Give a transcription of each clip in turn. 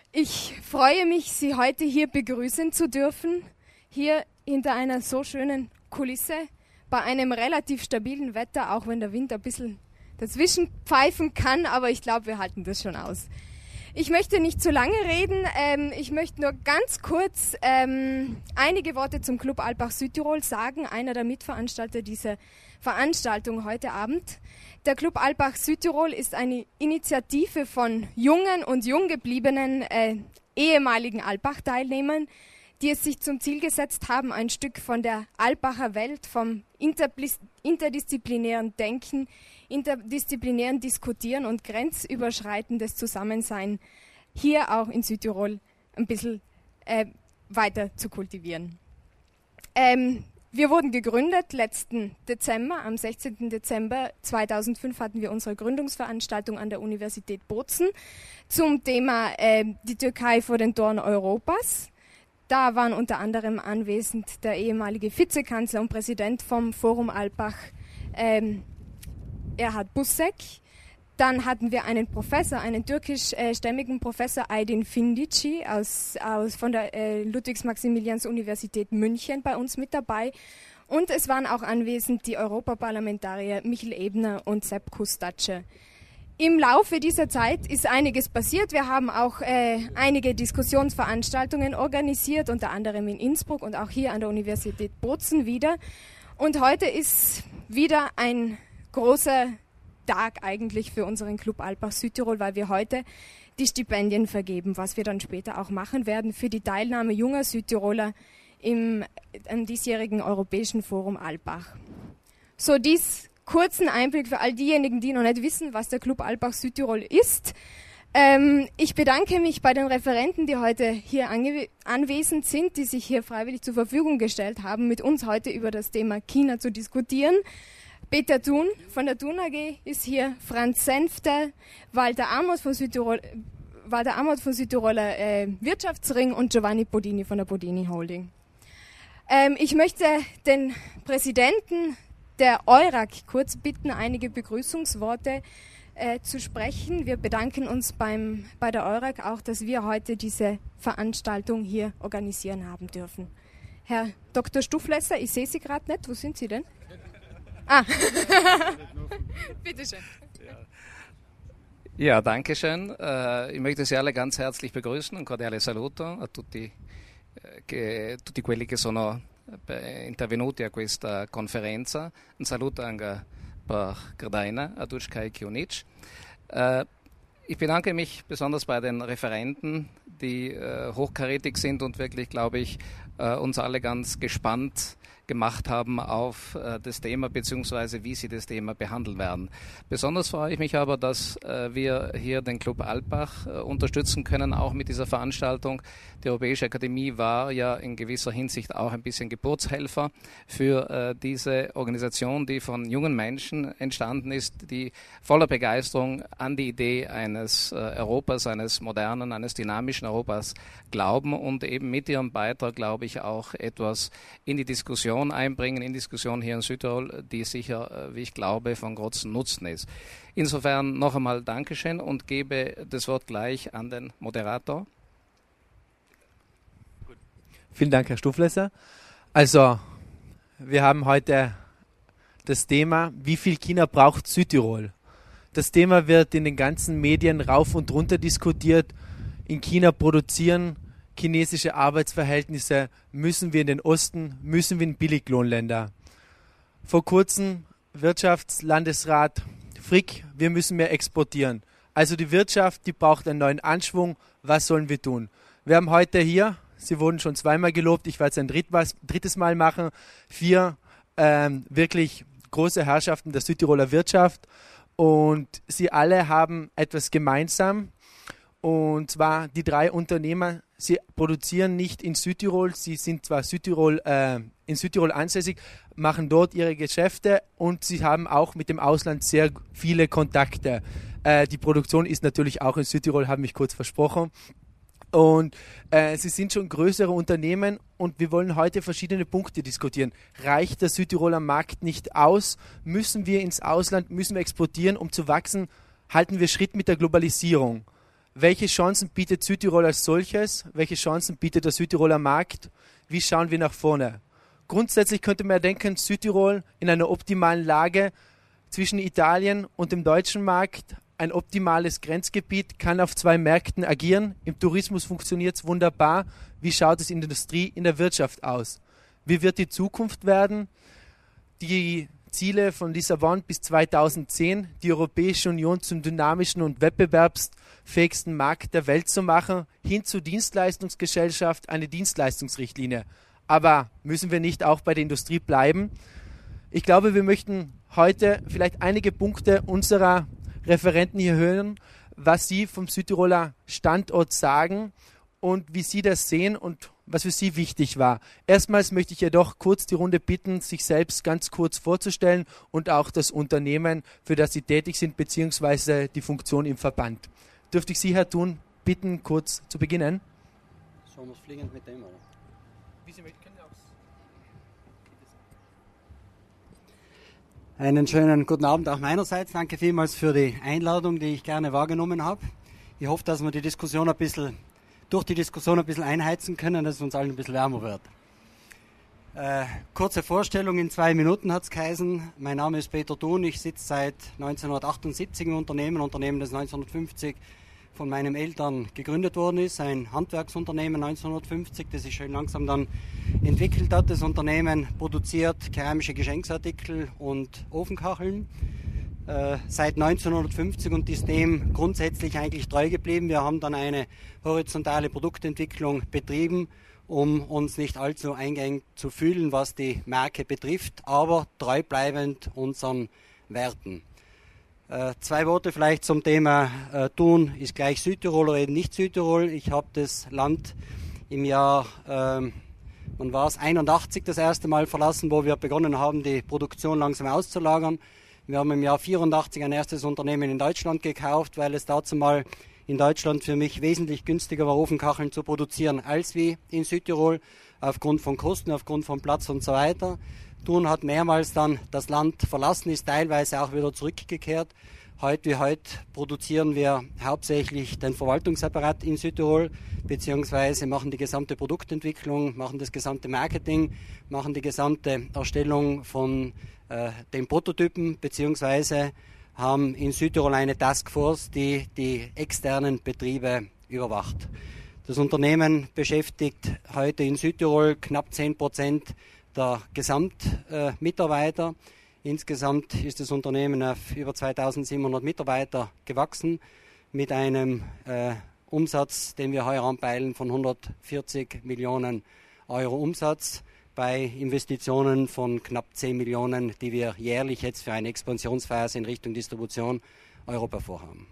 Ich freue mich, Sie heute hier begrüßen zu dürfen, hier hinter einer so schönen Kulisse, bei einem relativ stabilen Wetter, auch wenn der Wind ein bisschen dazwischen pfeifen kann, aber ich glaube, wir halten das schon aus. Ich möchte nicht zu lange reden, ich möchte nur ganz kurz einige Worte zum Club Alpbach Südtirol sagen, einer der Mitveranstalter dieser Veranstaltung heute Abend. Der Club Alpbach Südtirol ist eine Initiative von jungen und junggebliebenen ehemaligen Alpbach-Teilnehmern, die es sich zum Ziel gesetzt haben, ein Stück von der Alpbacher Welt, vom interdisziplinären Denken, interdisziplinären Diskutieren und grenzüberschreitendes Zusammensein hier auch in Südtirol ein bisschen weiter zu kultivieren. Wir wurden gegründet letzten Dezember, am 16. Dezember 2005 hatten wir unsere Gründungsveranstaltung an der Universität Bozen zum Thema die Türkei vor den Toren Europas. Da waren unter anderem anwesend der ehemalige Vizekanzler und Präsident vom Forum Alpbach, Erhard Busek. Dann hatten wir einen Professor, einen türkischstämmigen Professor Aydin Findici von der Ludwigs-Maximilians-Universität München bei uns mit dabei. Und es waren auch anwesend die Europaparlamentarier Michel Ebner und Sepp Kustatsche. Im Laufe dieser Zeit ist einiges passiert. Wir haben auch einige Diskussionsveranstaltungen organisiert, unter anderem in Innsbruck und auch hier an der Universität Bozen wieder. Und heute ist wieder ein großer Tag eigentlich für unseren Club Alpbach Südtirol, weil wir heute die Stipendien vergeben, was wir dann später auch machen werden für die Teilnahme junger Südtiroler im diesjährigen Europäischen Forum Alpbach. So, dies kurzen Einblick für all diejenigen, die noch nicht wissen, was der Club Alpbach Südtirol ist. Ich bedanke mich bei den Referenten, die heute hier anwesend sind, die sich hier freiwillig zur Verfügung gestellt haben, mit uns heute über das Thema China zu diskutieren. Peter Thun von der Thun AG ist hier, Franz Senfter, Walter Amos von Südtiroler Wirtschaftsring und Giovanni Bodini von der Bodini Holding. Ich möchte den Präsidenten der EURAG kurz bitten, einige Begrüßungsworte zu sprechen. Wir bedanken uns bei der EURAG auch, dass wir heute diese Veranstaltung hier organisieren haben dürfen. Herr Dr. Stuflesser, ich sehe Sie gerade nicht. Wo sind Sie denn? Ah, bitteschön. Ja, danke schön. Ich möchte Sie alle ganz herzlich begrüßen. Un cordiale saluto a tutti quelli che sono intervenuti a questa conferenza. Un saluto anche per Grdaina, a Duškaj Kionic. Ich bedanke mich besonders bei den Referenten, die hochkarätig sind und wirklich, glaube ich, uns alle ganz gespannt gemacht haben auf das Thema bzw. wie sie das Thema behandeln werden. Besonders freue ich mich aber, dass wir hier den Club Alpbach unterstützen können, auch mit dieser Veranstaltung. Die Europäische Akademie war ja in gewisser Hinsicht auch ein bisschen Geburtshelfer für diese Organisation, die von jungen Menschen entstanden ist, die voller Begeisterung an die Idee eines Europas, eines modernen, eines dynamischen Europas glauben und eben mit ihrem Beitrag, glaube ich, auch etwas in die Diskussion einbringen, in Diskussion hier in Südtirol, die sicher, wie ich glaube, von großem Nutzen ist. Insofern noch einmal Dankeschön und gebe das Wort gleich an den Moderator. Vielen Dank, Herr Stuflesser. Also, wir haben heute das Thema, wie viel China braucht Südtirol? Das Thema wird in den ganzen Medien rauf und runter diskutiert. In China produzieren chinesische Arbeitsverhältnisse, müssen wir in den Osten, müssen wir in Billiglohnländer. Vor kurzem Wirtschaftslandesrat Frick, wir müssen mehr exportieren. Also die Wirtschaft, die braucht einen neuen Anschwung. Was sollen wir tun? Wir haben heute hier, Sie wurden schon zweimal gelobt, ich werde es ein drittes Mal machen, 4 wirklich große Herrschaften der Südtiroler Wirtschaft und sie alle haben etwas gemeinsam. Und zwar die 3 Unternehmer, sie produzieren nicht in Südtirol, sie sind zwar in Südtirol ansässig, machen dort ihre Geschäfte und sie haben auch mit dem Ausland sehr viele Kontakte. Die Produktion ist natürlich auch in Südtirol, habe ich kurz versprochen. Und sie sind schon größere Unternehmen und wir wollen heute verschiedene Punkte diskutieren. Reicht der Südtiroler Markt nicht aus? Müssen wir ins Ausland, müssen wir exportieren, um zu wachsen? Halten wir Schritt mit der Globalisierung? Welche Chancen bietet Südtirol als solches? Welche Chancen bietet der Südtiroler Markt? Wie schauen wir nach vorne? Grundsätzlich könnte man denken, Südtirol in einer optimalen Lage zwischen Italien und dem deutschen Markt, ein optimales Grenzgebiet, kann auf 2 Märkten agieren. Im Tourismus funktioniert es wunderbar. Wie schaut es in der Industrie, in der Wirtschaft aus? Wie wird die Zukunft werden? Die Ziele von Lissabon bis 2010, die Europäische Union zum dynamischen und wettbewerbsfähigsten Markt der Welt zu machen, hin zur Dienstleistungsgesellschaft, eine Dienstleistungsrichtlinie. Aber müssen wir nicht auch bei der Industrie bleiben? Ich glaube, wir möchten heute vielleicht einige Punkte unserer Referenten hier hören, was sie vom Südtiroler Standort sagen und wie sie das sehen und was für sie wichtig war. Erstmals möchte ich jedoch kurz die Runde bitten, sich selbst ganz kurz vorzustellen und auch das Unternehmen, für das sie tätig sind, beziehungsweise die Funktion im Verband. Dürfte ich Sie, Herr Thun, bitten, kurz zu beginnen? Sollen wir es fliegend mit dem, oder? Wie Sie möchten, können Sie auch. Einen schönen guten Abend auch meinerseits. Danke vielmals für die Einladung, die ich gerne wahrgenommen habe. Ich hoffe, dass wir durch die Diskussion ein bisschen einheizen können, dass es uns allen ein bisschen wärmer wird. Kurze Vorstellung in 2 Minuten hat es geheißen. Mein Name ist Peter Thun. Ich sitze seit 1978 im Unternehmen, das 1950 von meinen Eltern gegründet worden ist. Ein Handwerksunternehmen 1950, das sich schön langsam dann entwickelt hat. Das Unternehmen produziert keramische Geschenksartikel und Ofenkacheln. Seit 1950 und ist dem grundsätzlich eigentlich treu geblieben. Wir haben dann eine horizontale Produktentwicklung betrieben, um uns nicht allzu eingeengt zu fühlen, was die Marke betrifft, aber treu bleibend unseren Werten. 2 Worte vielleicht zum Thema Thun ist gleich Südtirol oder eben nicht Südtirol. Ich habe das Land im Jahr, wann war es, 81 das erste Mal verlassen, wo wir begonnen haben, die Produktion langsam auszulagern. Wir haben im Jahr 84 ein erstes Unternehmen in Deutschland gekauft, weil es dazu mal in Deutschland für mich wesentlich günstiger war, Ofenkacheln zu produzieren als wie in Südtirol, aufgrund von Kosten, aufgrund von Platz und so weiter. Thun hat mehrmals dann das Land verlassen, ist teilweise auch wieder zurückgekehrt. Heute produzieren wir hauptsächlich den Verwaltungsapparat in Südtirol, beziehungsweise machen die gesamte Produktentwicklung, machen das gesamte Marketing, machen die gesamte Erstellung von den Prototypen, beziehungsweise haben in Südtirol eine Taskforce, die die externen Betriebe überwacht. Das Unternehmen beschäftigt heute in Südtirol knapp 10% der Gesamtmitarbeiter. Insgesamt ist das Unternehmen auf über 2700 Mitarbeiter gewachsen mit einem Umsatz, den wir heuer anpeilen, von 140 Millionen Euro Umsatz bei Investitionen von knapp 10 Millionen, die wir jährlich jetzt für eine Expansionsphase in Richtung Distribution Europa vorhaben.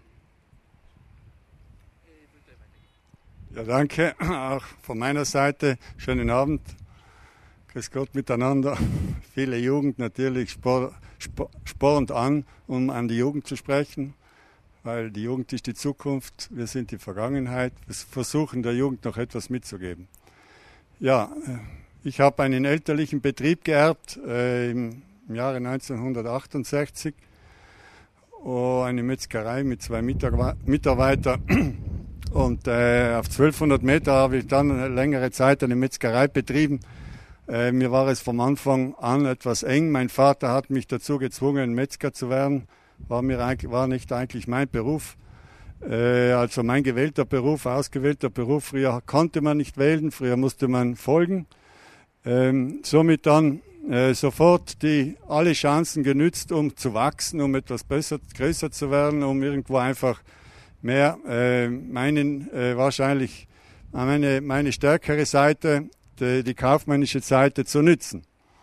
Ja, danke. Auch von meiner Seite schönen Abend. Grüß Gott miteinander. Viele Jugend natürlich spornt an, um an die Jugend zu sprechen, weil die Jugend ist die Zukunft, wir sind die Vergangenheit. Wir versuchen der Jugend noch etwas mitzugeben. Ja, ich habe einen elterlichen Betrieb geerbt im Jahre 1968. Eine Metzgerei mit 2 Mitarbeitern. Und auf 1200 Meter habe ich dann eine längere Zeit eine Metzgerei betrieben. Mir war es vom Anfang an etwas eng. Mein Vater hat mich dazu gezwungen, Metzger zu werden. War nicht eigentlich mein Beruf. Also mein gewählter Beruf, ausgewählter Beruf. Früher konnte man nicht wählen, früher musste man folgen. Somit dann sofort alle Chancen genützt, um zu wachsen, um etwas größer zu werden, um irgendwo einfach mehr wahrscheinlich meine stärkere Seite, die kaufmännische Seite zu nützen.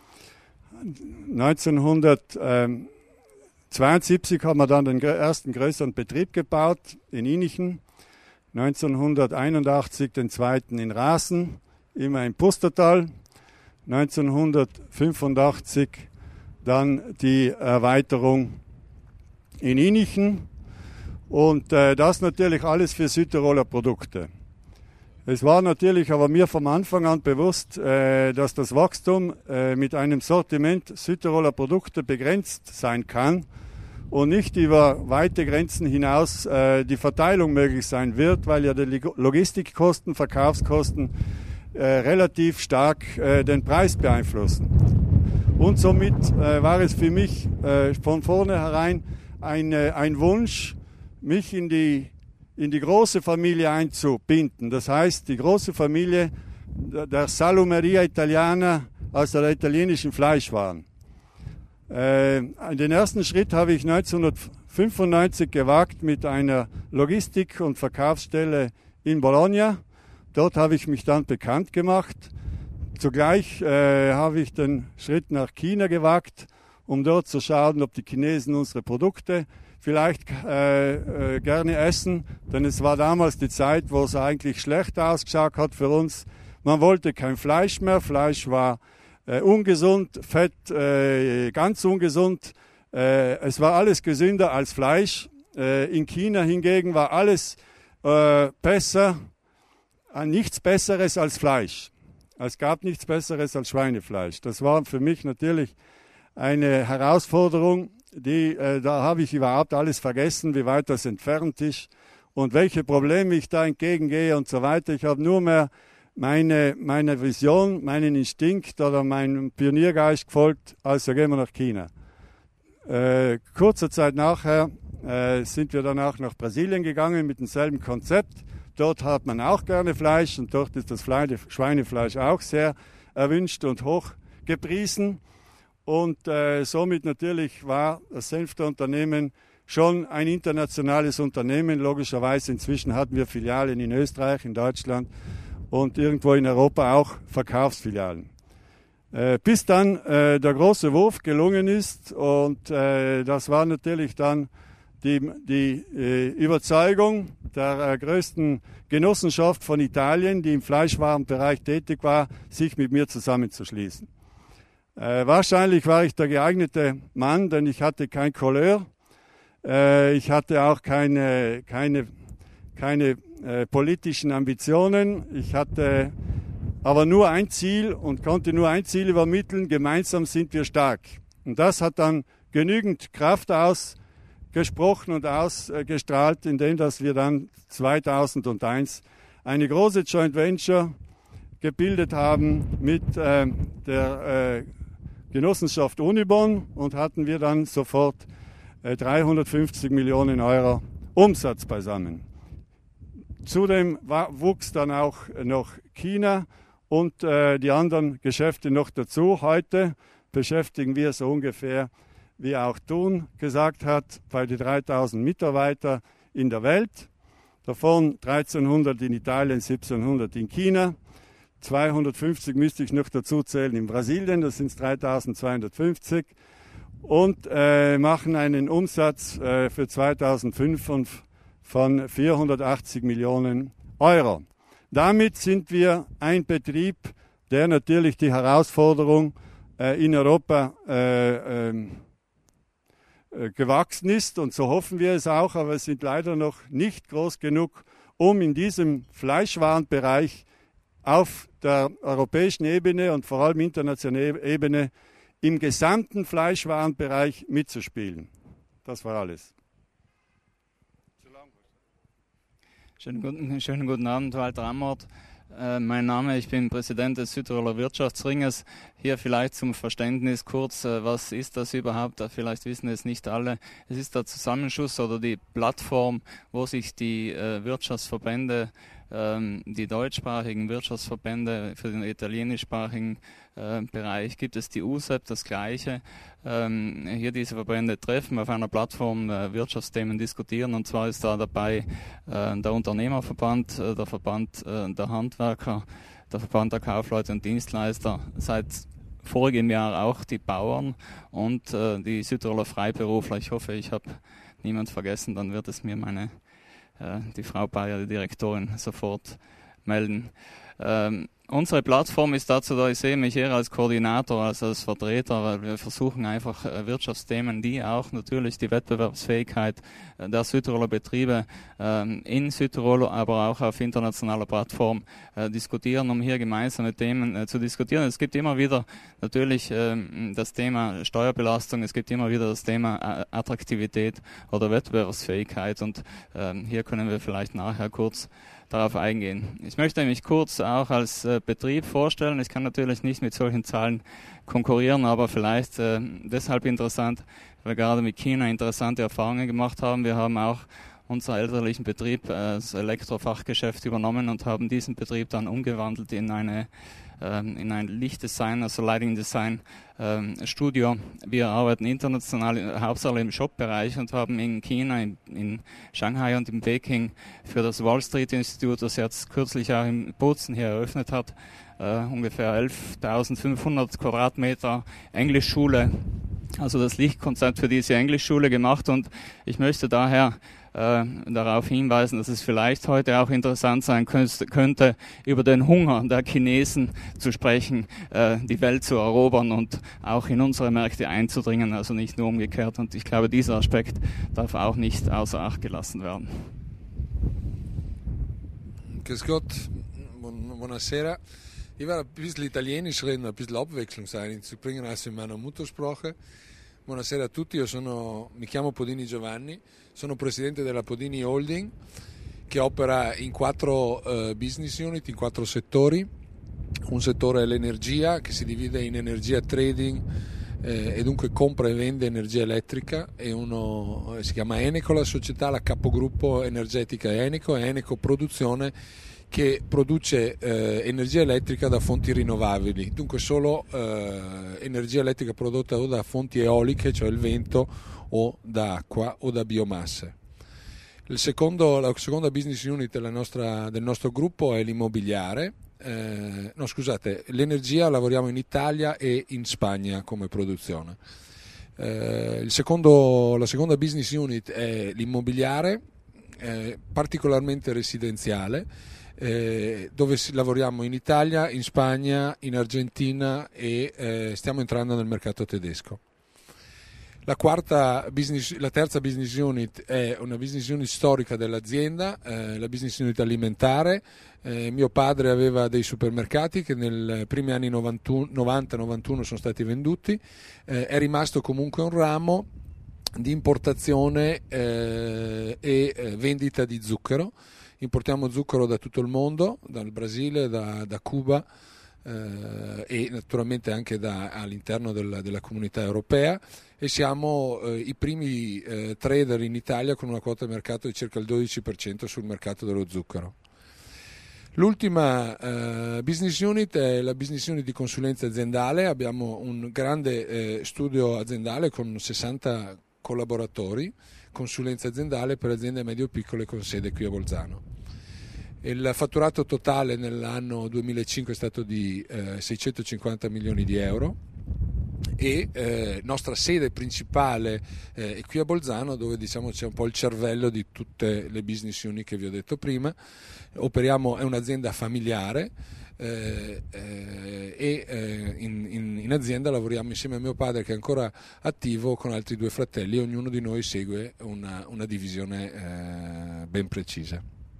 1972 haben wir dann den ersten größeren Betrieb gebaut in Inichen, 1981 den zweiten in Rasen, immer im Pustertal, 1985 dann die Erweiterung in Inichen und das natürlich alles für Südtiroler Produkte. Es war natürlich aber mir vom Anfang an bewusst, dass das Wachstum mit einem Sortiment Südtiroler Produkte begrenzt sein kann und nicht über weite Grenzen hinaus die Verteilung möglich sein wird, weil ja die Logistikkosten, Verkaufskosten relativ stark den Preis beeinflussen. Und somit war es für mich von vornherein ein Wunsch, mich in die große Familie einzubinden. Das heißt, die große Familie der Salumeria Italiana aus der italienischen Fleischwaren. Den ersten Schritt habe ich 1995 gewagt mit einer Logistik- und Verkaufsstelle in Bologna. Dort habe ich mich dann bekannt gemacht. Zugleich habe ich den Schritt nach China gewagt, um dort zu schauen, ob die Chinesen unsere Produkte vielleicht gerne essen. Denn es war damals die Zeit, wo es eigentlich schlecht ausgeschaut hat für uns. Man wollte kein Fleisch mehr. Fleisch war ungesund, Fett ganz ungesund. Es war alles gesünder als Fleisch. In China hingegen war alles besser, nichts Besseres als Fleisch. Es gab nichts Besseres als Schweinefleisch. Das war für mich natürlich eine Herausforderung, da habe ich überhaupt alles vergessen, wie weit das entfernt ist und welche Probleme ich da entgegengehe und so weiter. Ich habe nur mehr meine Vision, meinen Instinkt oder meinem Pioniergeist gefolgt, also gehen wir nach China. Kurze Zeit nachher sind wir dann auch nach Brasilien gegangen mit demselben Konzept. Dort hat man auch gerne Fleisch und dort ist das Schweinefleisch auch sehr erwünscht und hoch gepriesen. Und somit natürlich war das Senfter Unternehmen schon ein internationales Unternehmen. Logischerweise inzwischen hatten wir Filialen in Österreich, in Deutschland und irgendwo in Europa auch Verkaufsfilialen. Bis dann der große Wurf gelungen ist und das war natürlich dann die Überzeugung der größten Genossenschaft von Italien, die im Fleischwarenbereich tätig war, sich mit mir zusammenzuschließen. Wahrscheinlich war ich der geeignete Mann, denn ich hatte kein Couleur, ich hatte auch keine politischen Ambitionen, ich hatte aber nur ein Ziel und konnte nur ein Ziel übermitteln: gemeinsam sind wir stark. Und das hat dann genügend Kraft ausgesprochen und ausgestrahlt, indem dass wir dann 2001 eine große Joint Venture gebildet haben mit der Genossenschaft Unibon und hatten wir dann sofort 350 Millionen Euro Umsatz beisammen. Zudem wuchs dann auch noch China und die anderen Geschäfte noch dazu. Heute beschäftigen wir so ungefähr, wie auch Thun gesagt hat, bei den 3000 Mitarbeiter in der Welt. Davon 1300 in Italien, 1700 in China. 250 müsste ich noch dazu zählen in Brasilien, das sind 3250. Und machen einen Umsatz für 2005 von 480 Millionen Euro. Damit sind wir ein Betrieb, der natürlich die Herausforderung in Europa gewachsen ist, und so hoffen wir es auch, aber es sind leider noch nicht groß genug, um in diesem Fleischwarenbereich auf der europäischen Ebene und vor allem internationalen Ebene im gesamten Fleischwarenbereich mitzuspielen. Das war alles. Schönen guten Abend, Walter Amort. Mein Name, ich bin Präsident des Südtiroler Wirtschaftsringes. Hier vielleicht zum Verständnis kurz, was ist das überhaupt? Vielleicht wissen es nicht alle. Es ist der Zusammenschluss oder die Plattform, wo sich die Wirtschaftsverbände, die deutschsprachigen Wirtschaftsverbände, für den italienischsprachigen Bereich gibt es die USEP, das Gleiche. Hier diese Verbände treffen, auf einer Plattform Wirtschaftsthemen diskutieren, und zwar ist da dabei der Unternehmerverband, der Verband der Handwerker, der Verband der Kaufleute und Dienstleister, seit vorigem Jahr auch die Bauern und die Südtiroler Freiberufler. Ich hoffe, ich habe niemand vergessen, dann wird es mir die Frau Bayer, die Direktorin, sofort melden. Unsere Plattform ist dazu da, ich sehe mich eher als Koordinator, als Vertreter, weil wir versuchen einfach Wirtschaftsthemen, die auch natürlich die Wettbewerbsfähigkeit der Südtiroler Betriebe in Südtirol, aber auch auf internationaler Plattform diskutieren, um hier gemeinsame Themen zu diskutieren. Es gibt immer wieder natürlich das Thema Steuerbelastung, es gibt immer wieder das Thema Attraktivität oder Wettbewerbsfähigkeit und hier können wir vielleicht nachher kurz darauf eingehen. Ich möchte mich kurz auch als Betrieb vorstellen. Ich kann natürlich nicht mit solchen Zahlen konkurrieren, aber vielleicht deshalb interessant, weil wir gerade mit China interessante Erfahrungen gemacht haben. Wir haben auch unseren elterlichen Betrieb, das Elektrofachgeschäft, übernommen und haben diesen Betrieb dann umgewandelt in ein Lichtdesign, also Lighting Design Studio. Wir arbeiten international, hauptsächlich im Shop-Bereich und haben in China, in Shanghai und in Peking für das Wall Street Institut, das jetzt kürzlich auch in Bozen hier eröffnet hat, ungefähr 11.500 Quadratmeter Englischschule, also das Lichtkonzept für diese Englischschule gemacht, und ich möchte daher darauf hinweisen, dass es vielleicht heute auch interessant sein könnte, über den Hunger der Chinesen zu sprechen, die Welt zu erobern und auch in unsere Märkte einzudringen, also nicht nur umgekehrt. Und ich glaube, dieser Aspekt darf auch nicht außer Acht gelassen werden. Grüß Gott, buonasera. Ich werde ein bisschen Italienisch reden, ein bisschen Abwechslung reinzubringen als in meiner Muttersprache. Buonasera a tutti, mi chiamo Podini Giovanni, sono presidente della Podini Holding che opera in 4 business unit, in 4 settori. Un settore è l'energia, che si divide in energia trading e dunque compra e vende energia elettrica, e uno si chiama Eneco, la società, la capogruppo energetica è Eneco, e Eneco Produzione, che produce energia elettrica da fonti rinnovabili, dunque solo energia elettrica prodotta o da fonti eoliche, cioè il vento, o da acqua o da biomasse. La seconda business unit del nostro gruppo è l'immobiliare. L'energia lavoriamo in Italia e in Spagna come produzione. La seconda business unit è l'immobiliare, particolarmente residenziale, dove lavoriamo in Italia, in Spagna, in Argentina e stiamo entrando nel mercato tedesco. La terza business unit è una business unit storica dell'azienda, la business unit alimentare. Mio padre aveva dei supermercati che nei primi anni 90-91 sono stati venduti, è rimasto comunque un ramo di importazione e vendita di zucchero. Importiamo zucchero da tutto il mondo, dal Brasile, da Cuba e naturalmente anche all'interno della comunità europea, e siamo i primi trader in Italia con una quota di mercato di circa il 12% sul mercato dello zucchero. L'ultima business unit è la business unit di consulenza aziendale. Abbiamo un grande studio aziendale con 60 collaboratori, consulenza aziendale per aziende medio-piccole con sede qui a Bolzano. Il fatturato totale nell'anno 2005 è stato di 650 milioni di euro, e nostra sede principale è qui a Bolzano, dove diciamo c'è un po' il cervello di tutte le business unit che vi ho detto prima. È un'azienda familiare, in azienda lavoriamo insieme a mio padre, che è ancora attivo, con altri 2 fratelli. Ognuno di noi segue una divisione ben precisa.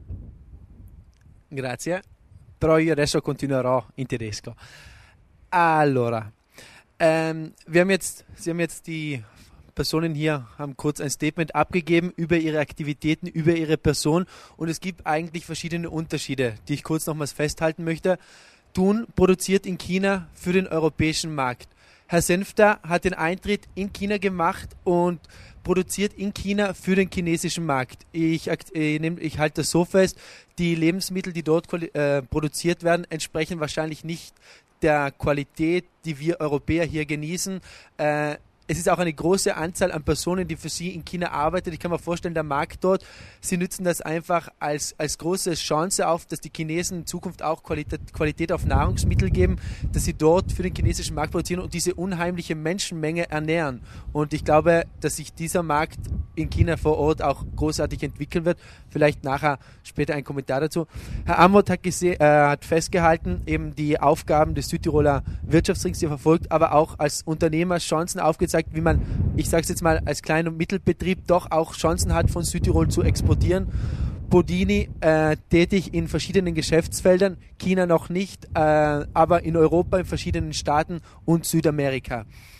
Grazie, però io adesso continuerò in tedesco. Allora, Sie haben jetzt die Personen hier, haben kurz ein Statement abgegeben über ihre Aktivitäten, über ihre Person, und es gibt eigentlich verschiedene Unterschiede, die ich kurz nochmals festhalten möchte. Thun produziert in China für den europäischen Markt. Herr Senfter hat den Eintritt in China gemacht und produziert in China für den chinesischen Markt. Ich halte das so fest, die Lebensmittel, die dort produziert werden, entsprechen wahrscheinlich nicht der Qualität, die wir Europäer hier genießen. es ist auch eine große Anzahl an Personen, die für sie in China arbeiten. Ich kann mir vorstellen, der Markt dort, sie nutzen das einfach als große Chance auf, dass die Chinesen in Zukunft auch Qualität auf Nahrungsmittel geben, dass sie dort für den chinesischen Markt produzieren und diese unheimliche Menschenmenge ernähren. Und ich glaube, dass sich dieser Markt in China vor Ort auch großartig entwickeln wird. Vielleicht nachher später ein Kommentar dazu. Herr Amott hat festgehalten, eben die Aufgaben des Südtiroler Wirtschaftsrings, die er verfolgt, aber auch als Unternehmer Chancen aufgezeigt, wie man, ich sage es jetzt mal, als Klein- und Mittelbetrieb doch auch Chancen hat, von Südtirol zu exportieren. Bodini tätig in verschiedenen Geschäftsfeldern, China noch nicht, aber in Europa, in verschiedenen Staaten und Südamerika.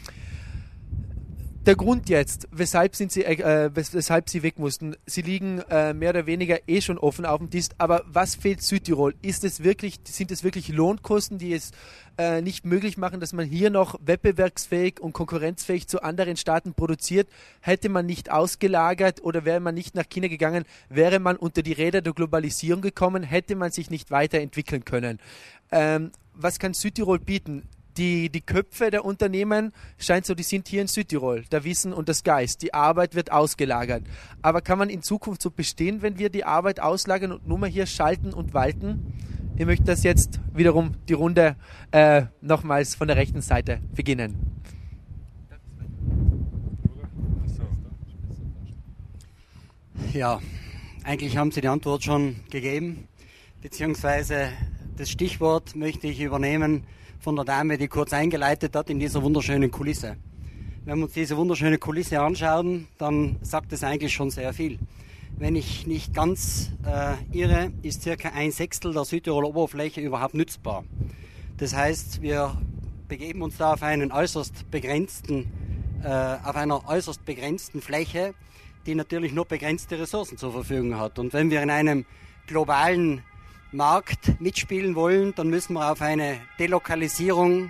Der Grund jetzt, weshalb sie weg mussten, sie liegen mehr oder weniger schon offen auf dem Tisch, aber was fehlt Südtirol? Sind es wirklich Lohnkosten, die es nicht möglich machen, dass man hier noch wettbewerbsfähig und konkurrenzfähig zu anderen Staaten produziert? Hätte man nicht ausgelagert oder wäre man nicht nach China gegangen, wäre man unter die Räder der Globalisierung gekommen, hätte man sich nicht weiterentwickeln können. Was kann Südtirol bieten? Die Köpfe der Unternehmen scheint so, die sind hier in Südtirol, der Wissen und das Geist. Die Arbeit wird ausgelagert. Aber kann man in Zukunft so bestehen, wenn wir die Arbeit auslagern und nur mal hier schalten und walten? Ich möchte das jetzt wiederum die Runde nochmals von der rechten Seite beginnen. Ja, eigentlich haben Sie die Antwort schon gegeben, beziehungsweise das Stichwort möchte ich übernehmen von der Dame, die kurz eingeleitet hat in dieser wunderschönen Kulisse. Wenn wir uns diese wunderschöne Kulisse anschauen, dann sagt es eigentlich schon sehr viel. Wenn ich nicht ganz irre, ist circa 1/6 der Südtiroler Oberfläche überhaupt nutzbar. Das heißt, wir begeben uns da auf einer äußerst begrenzten Fläche, die natürlich nur begrenzte Ressourcen zur Verfügung hat. Und wenn wir in einem globalen Markt mitspielen wollen, dann müssen wir auf eine Delokalisierung,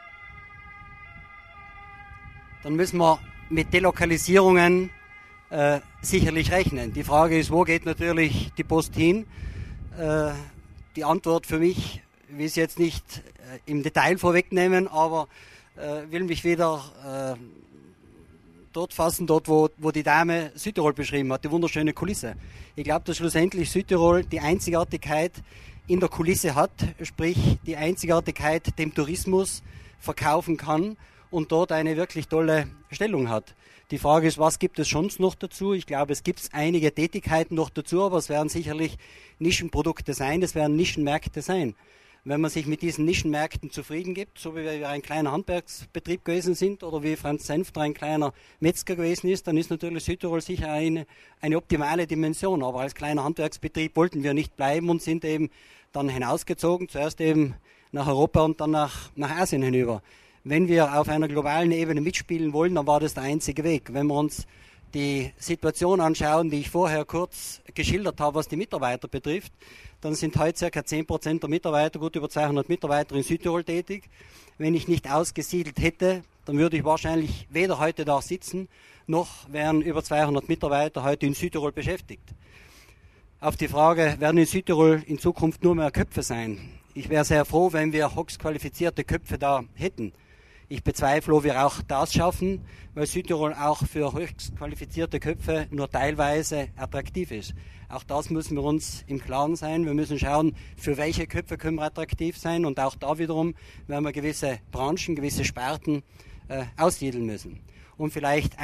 mit Delokalisierungen sicherlich rechnen. Die Frage ist, wo geht natürlich die Post hin? Die Antwort für mich, ich will es jetzt nicht im Detail vorwegnehmen, aber will mich wieder dort fassen, wo die Dame Südtirol beschrieben hat, die wunderschöne Kulisse. Ich glaube, dass schlussendlich Südtirol die Einzigartigkeit in der Kulisse hat, sprich die Einzigartigkeit dem Tourismus verkaufen kann und dort eine wirklich tolle Stellung hat. Die Frage ist, was gibt es sonst noch dazu? Ich glaube, es gibt einige Tätigkeiten noch dazu, aber es werden sicherlich Nischenprodukte sein, es werden Nischenmärkte sein. Wenn man sich mit diesen Nischenmärkten zufrieden gibt, so wie wir ein kleiner Handwerksbetrieb gewesen sind oder wie Franz Senfter ein kleiner Metzger gewesen ist, dann ist natürlich Südtirol sicher eine optimale Dimension. Aber als kleiner Handwerksbetrieb wollten wir nicht bleiben und sind eben dann hinausgezogen, zuerst eben nach Europa und dann nach Asien hinüber. Wenn wir auf einer globalen Ebene mitspielen wollen, dann war das der einzige Weg. Wenn wir uns die Situation anschauen, die ich vorher kurz geschildert habe, was die Mitarbeiter betrifft, dann sind heute ca. 10% der Mitarbeiter, gut über 200 Mitarbeiter in Südtirol tätig. Wenn ich nicht ausgesiedelt hätte, dann würde ich wahrscheinlich weder heute da sitzen, noch wären über 200 Mitarbeiter heute in Südtirol beschäftigt. Auf die Frage, werden in Südtirol in Zukunft nur mehr Köpfe sein? Ich wäre sehr froh, wenn wir hochqualifizierte Köpfe da hätten. Ich bezweifle, ob wir auch das schaffen, weil Südtirol auch für höchst qualifizierte Köpfe nur teilweise attraktiv ist. Auch das müssen wir uns im Klaren sein. Wir müssen schauen, für welche Köpfe können wir attraktiv sein, und auch da wiederum werden wir gewisse Branchen, gewisse Sparten aussiedeln müssen. Und vielleicht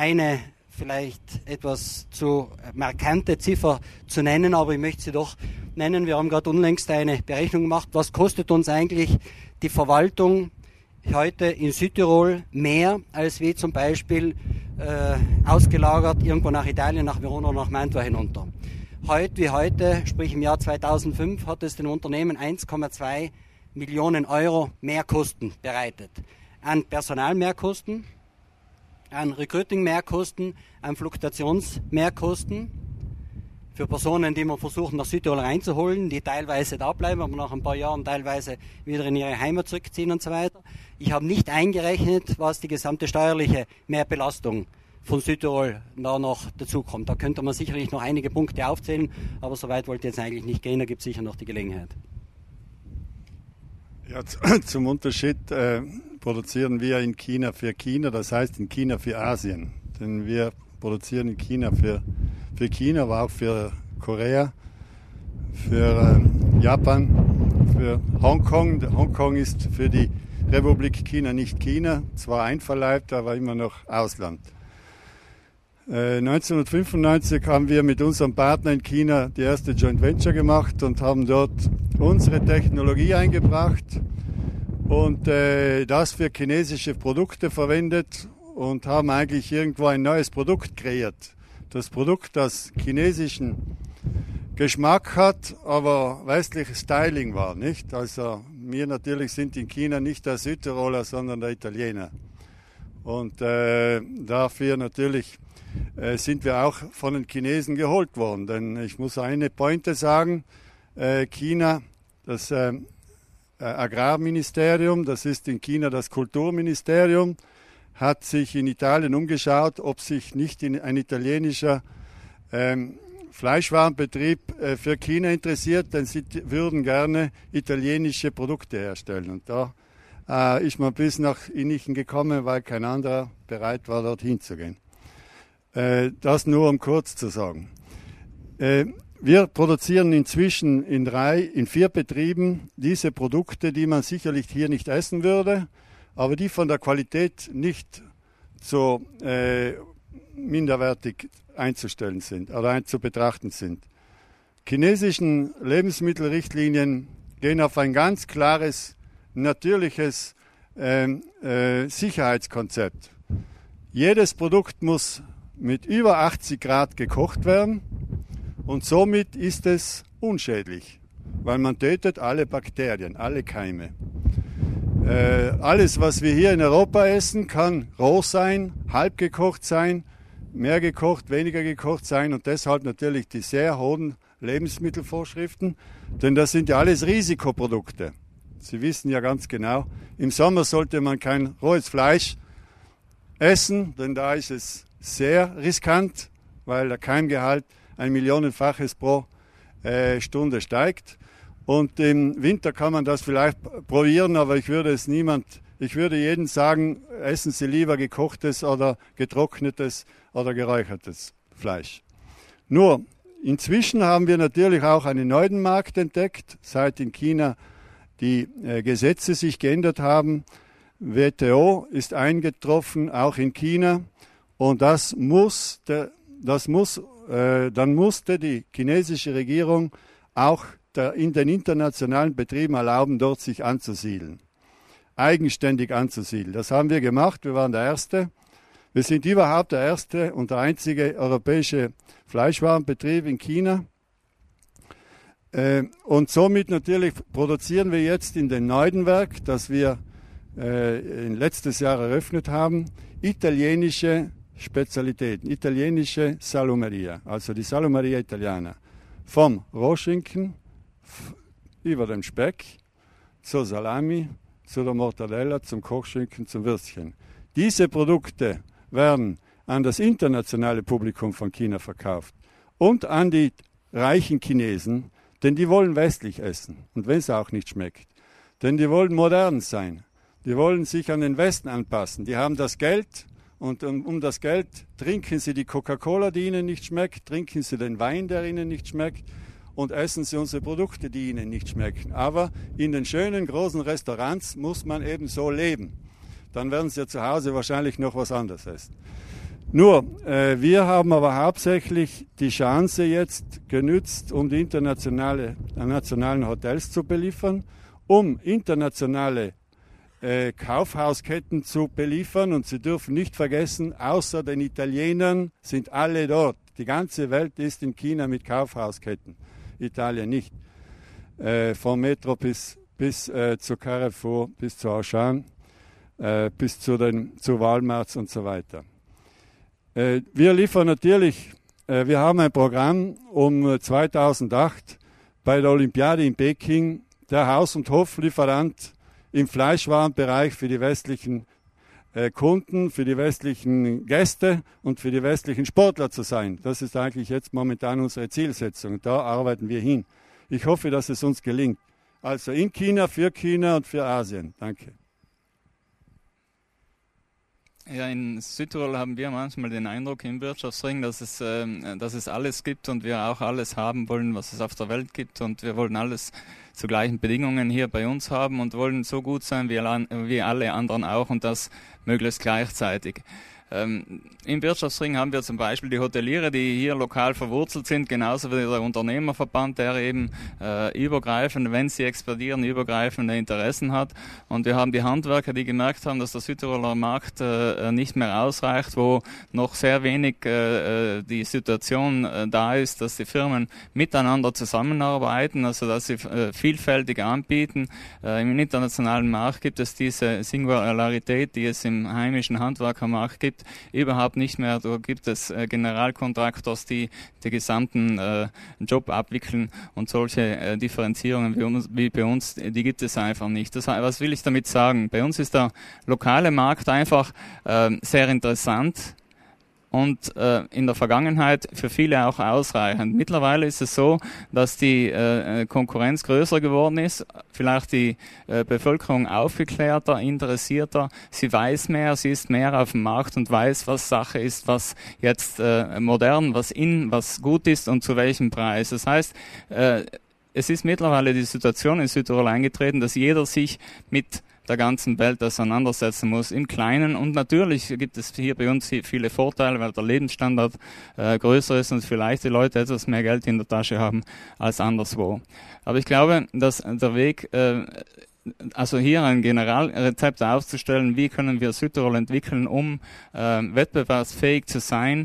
etwas zu markante Ziffer zu nennen, aber ich möchte sie doch nennen. Wir haben gerade unlängst eine Berechnung gemacht, was kostet uns eigentlich die Verwaltung heute in Südtirol mehr als wie zum Beispiel ausgelagert irgendwo nach Italien, nach Verona oder nach Mantua hinunter. Heute, sprich im Jahr 2005, hat es den Unternehmen 1,2 Millionen Euro Mehrkosten bereitet. An Personalmehrkosten, an Recruiting-Mehrkosten, an Fluktuationsmehrkosten für Personen, die wir versuchen nach Südtirol reinzuholen, die teilweise da bleiben, aber nach ein paar Jahren teilweise wieder in ihre Heimat zurückziehen und so weiter. Ich habe nicht eingerechnet, was die gesamte steuerliche Mehrbelastung von Südtirol da noch dazukommt. Da könnte man sicherlich noch einige Punkte aufzählen, aber so weit wollte ich jetzt eigentlich nicht gehen, da gibt es sicher noch die Gelegenheit. Ja, zum Unterschied produzieren wir in China für China, das heißt in China für Asien. Denn wir produzieren in China für China, aber auch für Korea, für Japan, für Hongkong. Hongkong ist für die Republik China nicht China, zwar einverleibt, aber immer noch Ausland. 1995 haben wir mit unserem Partner in China die erste Joint Venture gemacht und haben dort unsere Technologie eingebracht und das für chinesische Produkte verwendet und haben eigentlich irgendwo ein neues Produkt kreiert. Das Produkt, das chinesischen Geschmack hat, aber westliches Styling war, nicht? Also wir natürlich sind in China nicht der Südtiroler, sondern der Italiener. Und dafür natürlich sind wir auch von den Chinesen geholt worden. Denn ich muss eine Pointe sagen, China, das Agrarministerium, das ist in China das Kulturministerium, hat sich in Italien umgeschaut, ob sich nicht ein italienischer Fleischwarenbetrieb für China interessiert, denn sie würden gerne italienische Produkte herstellen. Und da ist man bis nach Innichen gekommen, weil kein anderer bereit war, dorthin zu gehen. Das nur um kurz zu sagen. Wir produzieren inzwischen in 4 Betrieben diese Produkte, die man sicherlich hier nicht essen würde, aber die von der Qualität nicht so minderwertig einzustellen sind oder zu betrachten sind. Chinesischen Lebensmittelrichtlinien gehen auf ein ganz klares, natürliches Sicherheitskonzept. Jedes Produkt muss mit über 80 Grad gekocht werden und somit ist es unschädlich, weil man tötet alle Bakterien, alle Keime. Alles, was wir hier in Europa essen, kann roh sein, halb gekocht sein, mehr gekocht, weniger gekocht sein und deshalb natürlich die sehr hohen Lebensmittelvorschriften, denn das sind ja alles Risikoprodukte. Sie wissen ja ganz genau, im Sommer sollte man kein rohes Fleisch essen, denn da ist es sehr riskant, weil der Keimgehalt ein Millionenfaches pro Stunde steigt. Und im Winter kann man das vielleicht probieren, aber ich würde jedem sagen, essen Sie lieber gekochtes oder getrocknetes oder geräuchertes Fleisch. Nur, inzwischen haben wir natürlich auch einen neuen Markt entdeckt, seit in China die Gesetze sich geändert haben. WTO ist eingetroffen, auch in China. Und dann musste die chinesische Regierung auch in den internationalen Betrieben erlauben, dort sich anzusiedeln, eigenständig anzusiedeln. Das haben wir gemacht, wir waren der Erste. Wir sind überhaupt der erste und der einzige europäische Fleischwarenbetrieb in China. Und somit natürlich produzieren wir jetzt in dem Neudenwerk, das wir letztes Jahr eröffnet haben, italienische Spezialitäten, italienische Salumeria, also die Salumeria Italiana. Vom Rohschinken über den Speck zur Salami, zu der Mortadella, zum Kochschinken, zum Würstchen. Diese Produkte werden an das internationale Publikum von China verkauft und an die reichen Chinesen, denn die wollen westlich essen und wenn es auch nicht schmeckt. Denn die wollen modern sein, die wollen sich an den Westen anpassen, die haben das Geld. Und um das Geld trinken sie die Coca-Cola, die ihnen nicht schmeckt, trinken sie den Wein, der ihnen nicht schmeckt und essen sie unsere Produkte, die ihnen nicht schmecken. Aber in den schönen, großen Restaurants muss man eben so leben. Dann werden sie ja zu Hause wahrscheinlich noch was anderes essen. Nur, wir haben aber hauptsächlich die Chance jetzt genützt, um die nationalen Hotels zu beliefern, um internationale Kaufhausketten zu beliefern und Sie dürfen nicht vergessen, außer den Italienern sind alle dort. Die ganze Welt ist in China mit Kaufhausketten, Italien nicht. Vom Metro bis zu Carrefour, bis zu Auchan, bis zu Walmarts und so weiter. Wir liefern natürlich, wir haben ein Programm um 2008 bei der Olympiade in Peking, der Haus- und Hoflieferant im Fleischwarenbereich für die westlichen Kunden, für die westlichen Gäste und für die westlichen Sportler zu sein. Das ist eigentlich jetzt momentan unsere Zielsetzung. Da arbeiten wir hin. Ich hoffe, dass es uns gelingt. Also in China, für China und für Asien. Danke. Ja, in Südtirol haben wir manchmal den Eindruck im Wirtschaftsring, dass es alles gibt und wir auch alles haben wollen, was es auf der Welt gibt, und wir wollen alles zu gleichen Bedingungen hier bei uns haben und wollen so gut sein wie alle anderen auch, und das möglichst gleichzeitig. Im Wirtschaftsring haben wir zum Beispiel die Hoteliere, die hier lokal verwurzelt sind, genauso wie der Unternehmerverband, der eben übergreifende, wenn sie expandieren, übergreifende Interessen hat. Und wir haben die Handwerker, die gemerkt haben, dass der Südtiroler Markt nicht mehr ausreicht, wo noch sehr wenig die Situation da ist, dass die Firmen miteinander zusammenarbeiten, also dass sie vielfältig anbieten. Im internationalen Markt gibt es diese Singularität, die es im heimischen Handwerkermarkt gibt, überhaupt nicht mehr. Da gibt es Generalkontraktors, die den gesamten Job abwickeln, und solche Differenzierungen wie bei uns, die gibt es einfach nicht. Was will ich damit sagen? Bei uns ist der lokale Markt einfach sehr interessant und in der Vergangenheit für viele auch ausreichend. Mittlerweile ist es so, dass die Konkurrenz größer geworden ist, vielleicht die Bevölkerung aufgeklärter, interessierter, sie weiß mehr, sie ist mehr auf dem Markt und weiß, was Sache ist, was jetzt modern, was gut ist und zu welchem Preis. Das heißt, es ist mittlerweile die Situation in Südtirol eingetreten, dass jeder sich mit der ganzen Welt auseinandersetzen muss, im Kleinen. Und natürlich gibt es hier bei uns viele Vorteile, weil der Lebensstandard größer ist und vielleicht die Leute etwas mehr Geld in der Tasche haben als anderswo. Aber ich glaube, dass der Weg, also hier ein Generalrezept aufzustellen, wie können wir Südtirol entwickeln, um wettbewerbsfähig zu sein,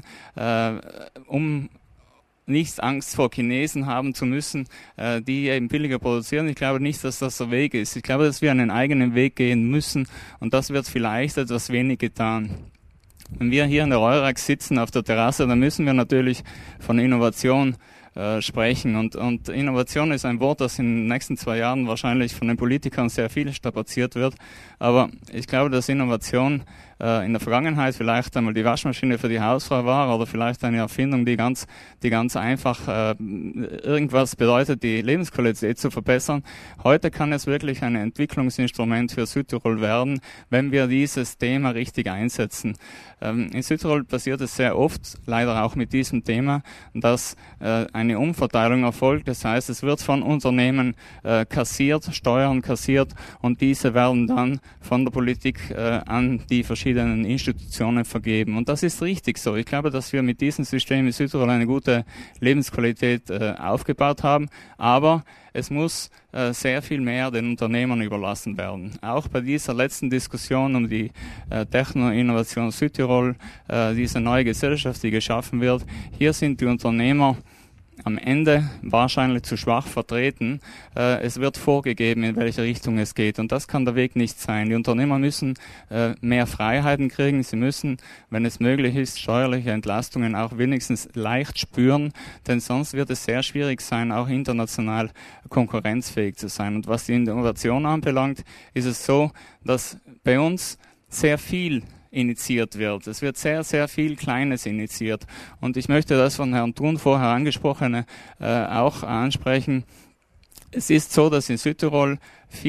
um nicht Angst vor Chinesen haben zu müssen, die eben billiger produzieren. Ich glaube nicht, dass das der Weg ist. Ich glaube, dass wir einen eigenen Weg gehen müssen, und das wird vielleicht etwas wenig getan. Wenn wir hier in der Eurax sitzen auf der Terrasse, dann müssen wir natürlich von Innovation sprechen. Und Innovation ist ein Wort, das in den nächsten 2 Jahren wahrscheinlich von den Politikern sehr viel strapaziert wird. Aber ich glaube, dass Innovation in der Vergangenheit vielleicht einmal die Waschmaschine für die Hausfrau war, oder vielleicht eine Erfindung, die ganz einfach irgendwas bedeutet, die Lebensqualität zu verbessern. Heute kann es wirklich ein Entwicklungsinstrument für Südtirol werden, wenn wir dieses Thema richtig einsetzen. In Südtirol passiert es sehr oft, leider auch mit diesem Thema, dass eine Umverteilung erfolgt. Das heißt, es wird von Unternehmen kassiert, Steuern kassiert, und diese werden dann von der Politik an die verschiedenen Institutionen vergeben. Und das ist richtig so. Ich glaube, dass wir mit diesem System in Südtirol eine gute Lebensqualität aufgebaut haben, aber es muss sehr viel mehr den Unternehmern überlassen werden. Auch bei dieser letzten Diskussion um die Techno-Innovation Südtirol, diese neue Gesellschaft, die geschaffen wird, hier sind die Unternehmer am Ende wahrscheinlich zu schwach vertreten. Es wird vorgegeben, in welche Richtung es geht, und das kann der Weg nicht sein. Die Unternehmer müssen mehr Freiheiten kriegen. Sie müssen, wenn es möglich ist, steuerliche Entlastungen auch wenigstens leicht spüren, denn sonst wird es sehr schwierig sein, auch international konkurrenzfähig zu sein. Und was die Innovation anbelangt, ist es so, dass bei uns sehr viel initiiert wird. Es wird sehr, sehr viel Kleines initiiert. Und ich möchte das von Herrn Thun vorher angesprochene auch ansprechen. Es ist so, dass in Südtirol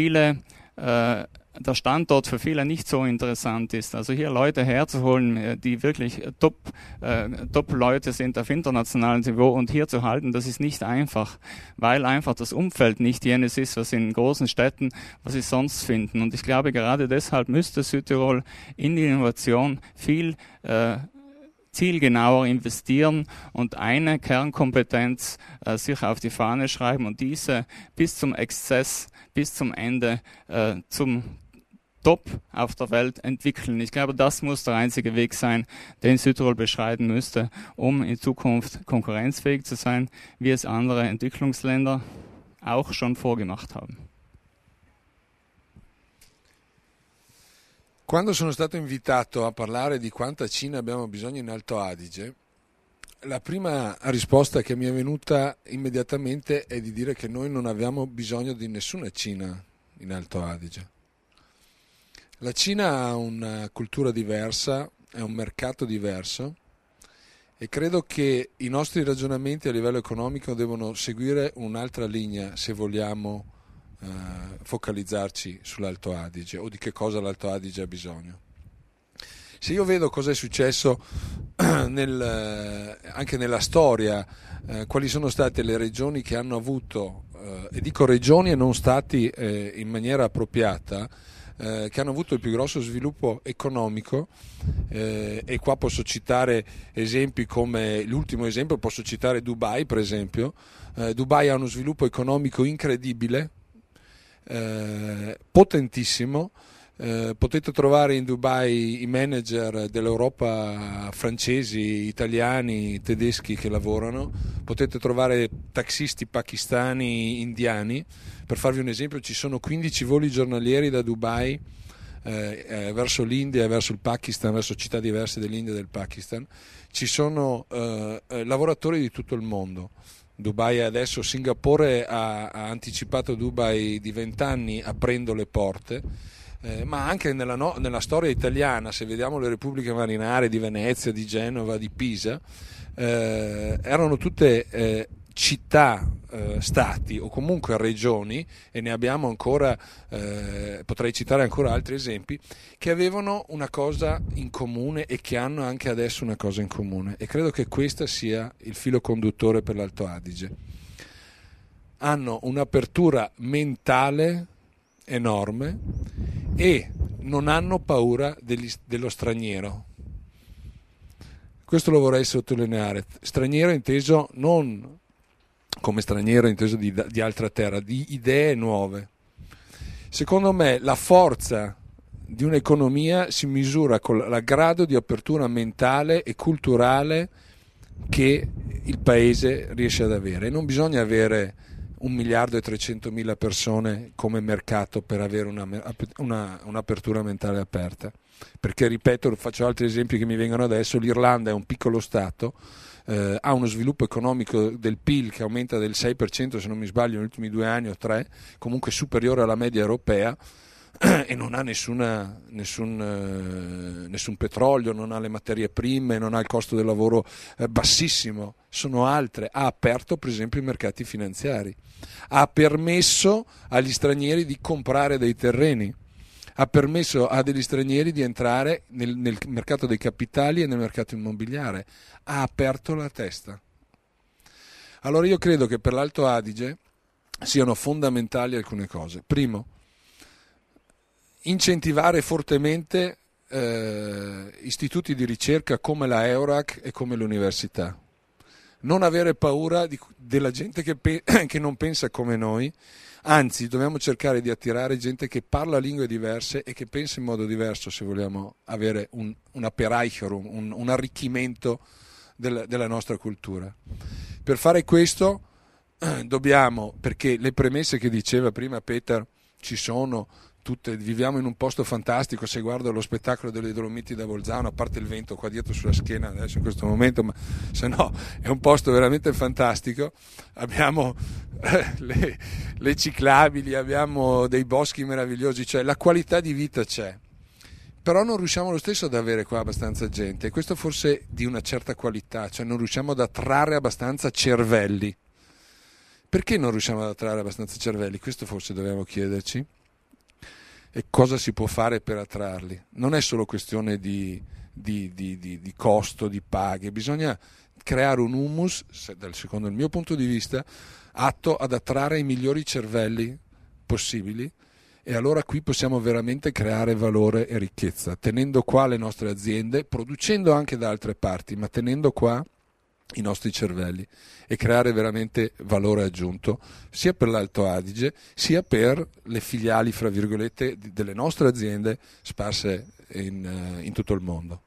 der Standort für viele nicht so interessant ist. Also hier Leute herzuholen, die wirklich Top-Leute sind auf internationalem Niveau, und hier zu halten, das ist nicht einfach, weil einfach das Umfeld nicht jenes ist, was in großen Städten, was sie sonst finden. Und ich glaube, gerade deshalb müsste Südtirol in die Innovation viel zielgenauer investieren und eine Kernkompetenz sich auf die Fahne schreiben und diese bis zum Exzess, bis zum Ende zum Top auf der Welt entwickeln. Ich glaube, das muss der einzige Weg sein, den Südtirol beschreiten müsste, um in Zukunft konkurrenzfähig zu sein, wie es andere Entwicklungsländer auch schon vorgemacht haben. Quando sono stato invitato a parlare di quanta Cina abbiamo bisogno in Alto Adige, la prima risposta che mi è venuta immediatamente è di dire che noi non abbiamo bisogno di nessuna Cina in Alto Adige. La Cina ha una cultura diversa, è un mercato diverso, e credo che i nostri ragionamenti a livello economico devono seguire un'altra linea se vogliamo focalizzarci sull'Alto Adige o di che cosa l'Alto Adige ha bisogno. Se io vedo cosa è successo anche nella storia, quali sono state le regioni che hanno avuto, e dico regioni e non stati in maniera appropriata, che hanno avuto il più grosso sviluppo economico, e qua posso citare esempi come l'ultimo esempio, posso citare Dubai per esempio. Dubai ha uno sviluppo economico incredibile, potentissimo. Potete trovare in Dubai i manager dell'Europa francesi, italiani, tedeschi che lavorano, potete trovare taxisti pakistani, indiani. Per farvi un esempio, ci sono 15 voli giornalieri da Dubai verso l'India e verso il Pakistan, verso città diverse dell'India e del Pakistan. Ci sono lavoratori di tutto il mondo. Dubai adesso, Singapore ha anticipato Dubai di 20 anni aprendo le porte. Ma anche nella storia italiana, se vediamo le repubbliche marinare di Venezia, di Genova, di Pisa, erano tutte città, stati o comunque regioni, e ne abbiamo ancora, potrei citare ancora altri esempi, che avevano una cosa in comune e che hanno anche adesso una cosa in comune, e credo che questo sia il filo conduttore per l'Alto Adige. Hanno un'apertura mentale enorme e non hanno paura dello straniero. Questo lo vorrei sottolineare. Straniero inteso non come straniero inteso di altra terra, di idee nuove. Secondo me la forza di un'economia si misura con il grado di apertura mentale e culturale che il paese riesce ad avere. Non bisogna avere 1.300.000 persone come mercato per avere un'apertura mentale aperta, perché ripeto, faccio altri esempi che mi vengono adesso. L'Irlanda è un piccolo stato, ha uno sviluppo economico del PIL che aumenta del 6% se non mi sbaglio negli ultimi 2 anni o 3, comunque superiore alla media europea, e non ha nessun petrolio, non ha le materie prime, non ha il costo del lavoro bassissimo, sono altre. Ha aperto per esempio i mercati finanziari, ha permesso agli stranieri di comprare dei terreni, ha permesso a degli stranieri di entrare nel mercato dei capitali e nel mercato immobiliare, ha aperto la testa. Allora io credo che per l'Alto Adige siano fondamentali alcune cose. Primo, incentivare fortemente istituti di ricerca come la EURAC e come l'università. Non avere paura della gente che non pensa come noi, anzi dobbiamo cercare di attirare gente che parla lingue diverse e che pensa in modo diverso se vogliamo avere una Bereicherung, un arricchimento della nostra cultura. Per fare questo dobbiamo, perché le premesse che diceva prima Peter ci sono tutte, viviamo in un posto fantastico. Se guardo lo spettacolo delle Dolomiti da Bolzano, a parte il vento qua dietro sulla schiena adesso in questo momento, ma se no è un posto veramente fantastico. Abbiamo le ciclabili, abbiamo dei boschi meravigliosi, cioè la qualità di vita c'è, però non riusciamo lo stesso ad avere qua abbastanza gente, e questo forse di una certa qualità, cioè non riusciamo ad attrarre abbastanza cervelli. Perché non riusciamo ad attrarre abbastanza cervelli? Questo forse dobbiamo chiederci. E cosa si può fare per attrarli? Non è solo questione di costo, di paghe, bisogna creare un humus, secondo il mio punto di vista, atto ad attrarre i migliori cervelli possibili, e allora qui possiamo veramente creare valore e ricchezza, tenendo qua le nostre aziende, producendo anche da altre parti, ma tenendo qua i nostri cervelli, e creare veramente valore aggiunto sia per l'Alto Adige sia per le filiali fra virgolette delle nostre aziende sparse in tutto il mondo.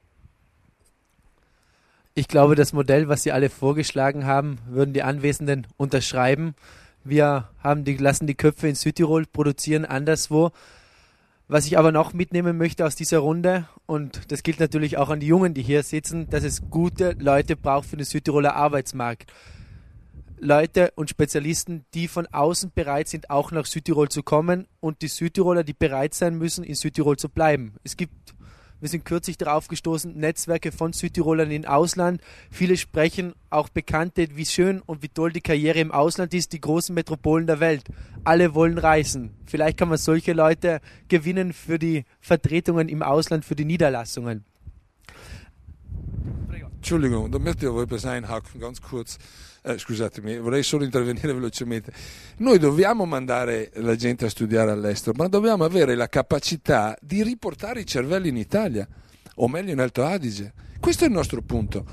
Ich glaube, das Modell, was Sie alle vorgeschlagen haben, würden die Anwesenden unterschreiben. Wir lassen die Köpfe in Südtirol, produzieren anderswo. Was ich aber noch mitnehmen möchte aus dieser Runde, und das gilt natürlich auch an die Jungen, die hier sitzen, dass es gute Leute braucht für den Südtiroler Arbeitsmarkt. Leute und Spezialisten, die von außen bereit sind, auch nach Südtirol zu kommen, und die Südtiroler, die bereit sein müssen, in Südtirol zu bleiben. Es gibt Wir sind kürzlich darauf gestoßen, Netzwerke von Südtirolern im Ausland. Viele sprechen, auch Bekannte, wie schön und wie toll die Karriere im Ausland ist, die großen Metropolen der Welt. Alle wollen reisen. Vielleicht kann man solche Leute gewinnen für die Vertretungen im Ausland, für die Niederlassungen. Entschuldigung, da möchte ich aber etwas einhaken, ganz kurz. Scusatemi, vorrei solo intervenire velocemente. Noi dobbiamo mandare la gente a studiare all'estero, ma dobbiamo avere la capacità di riportare i cervelli in Italia, o meglio in Alto Adige. Questo è il nostro punto.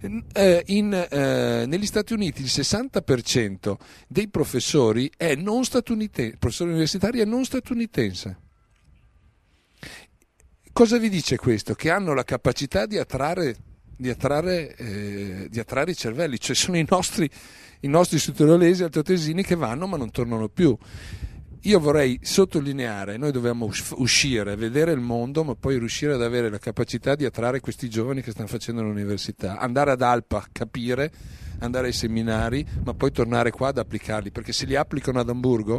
Negli Stati Uniti il 60% dei professori è non statunitense, professori universitari è non statunitense. Cosa vi dice questo? Che hanno la capacità di attrarre i cervelli, cioè sono i nostri sudtirolesi altoatesini che vanno ma non tornano più. Io vorrei sottolineare, noi dobbiamo uscire, vedere il mondo, ma poi riuscire ad avere la capacità di attrarre questi giovani che stanno facendo l'università, andare ad Alpa, capire, andare ai seminari, ma poi tornare qua ad applicarli, perché se li applicano ad Amburgo,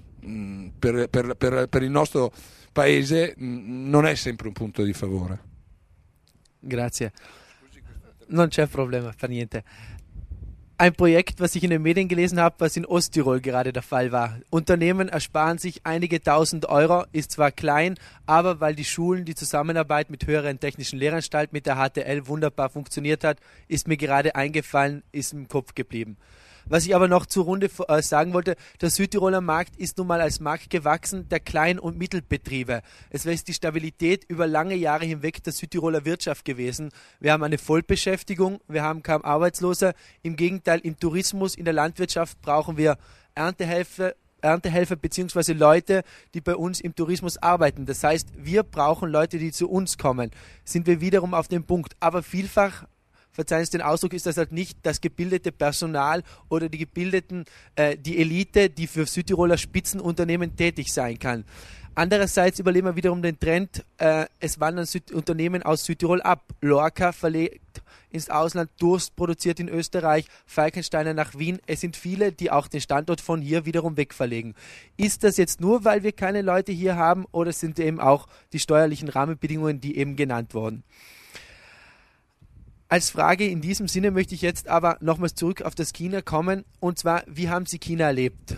per il nostro paese non è sempre un punto di favore. Grazie. Non c'è problema, per niente. Ein Projekt, was ich in den Medien gelesen habe, was in Osttirol gerade der Fall war. Unternehmen ersparen sich einige tausend Euro, ist zwar klein, aber weil die Schulen, die Zusammenarbeit mit höheren technischen Lehranstalten, mit der HTL wunderbar funktioniert hat, ist mir gerade eingefallen, ist im Kopf geblieben. Was ich aber noch zur Runde sagen wollte, der Südtiroler Markt ist nun mal als Markt gewachsen der Klein- und Mittelbetriebe. Es ist die Stabilität über lange Jahre hinweg der Südtiroler Wirtschaft gewesen. Wir haben eine Vollbeschäftigung, wir haben kaum Arbeitslose. Im Gegenteil, im Tourismus, in der Landwirtschaft brauchen wir Erntehelfer bzw. Leute, die bei uns im Tourismus arbeiten. Das heißt, wir brauchen Leute, die zu uns kommen. Sind wir wiederum auf dem Punkt. Aber vielfach, verzeihen Sie den Ausdruck, ist das halt nicht das gebildete Personal oder die die Elite, die für Südtiroler Spitzenunternehmen tätig sein kann. Andererseits überleben wir wiederum den Trend, es wandern Unternehmen aus Südtirol ab. Lorca verlegt ins Ausland, Durst produziert in Österreich, Falkensteiner nach Wien. Es sind viele, die auch den Standort von hier wiederum wegverlegen. Ist das jetzt nur, weil wir keine Leute hier haben, oder sind eben auch die steuerlichen Rahmenbedingungen, die eben genannt wurden? Als Frage in diesem Sinne möchte ich jetzt aber nochmals zurück auf das China kommen, und zwar, wie haben Sie China erlebt?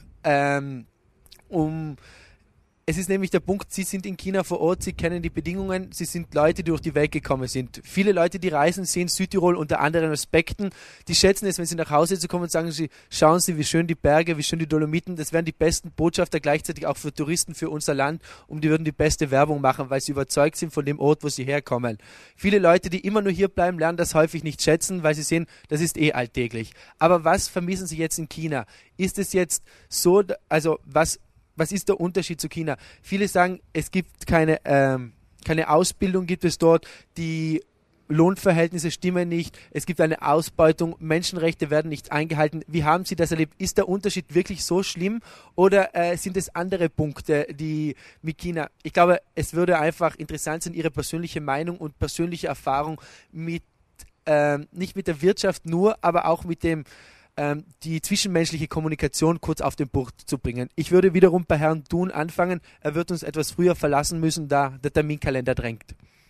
Es ist nämlich der Punkt, Sie sind in China vor Ort, Sie kennen die Bedingungen, Sie sind Leute, die durch die Welt gekommen sind. Viele Leute, die reisen, sehen Südtirol unter anderen Aspekten. Die schätzen es, wenn sie nach Hause kommen und sagen, schauen Sie, wie schön die Berge, wie schön die Dolomiten. Das wären die besten Botschafter gleichzeitig auch für Touristen, für unser Land, und die würden die beste Werbung machen, weil sie überzeugt sind von dem Ort, wo sie herkommen. Viele Leute, die immer nur hier bleiben, lernen das häufig nicht schätzen, weil sie sehen, das ist eh alltäglich. Aber was vermissen Sie jetzt in China? Ist es jetzt so, also was ist der Unterschied zu China? Viele sagen, es gibt keine Ausbildung, gibt es dort, die Lohnverhältnisse stimmen nicht, es gibt eine Ausbeutung, Menschenrechte werden nicht eingehalten. Wie haben Sie das erlebt? Ist der Unterschied wirklich so schlimm, oder sind es andere Punkte, die mit China? Ich glaube, es würde einfach interessant sein, Ihre persönliche Meinung und persönliche Erfahrung mit, nicht mit der Wirtschaft nur, aber auch mit dem die zwischenmenschliche Kommunikation kurz auf den Punkt zu bringen. Ich würde wiederum bei Herrn Thun anfangen. Er wird uns etwas früher verlassen müssen, da der Terminkalender drängt.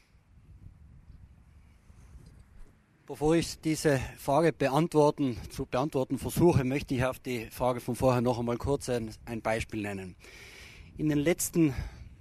Bevor ich diese Frage zu beantworten versuche, möchte ich auf die Frage von vorher noch einmal kurz ein Beispiel nennen. In den letzten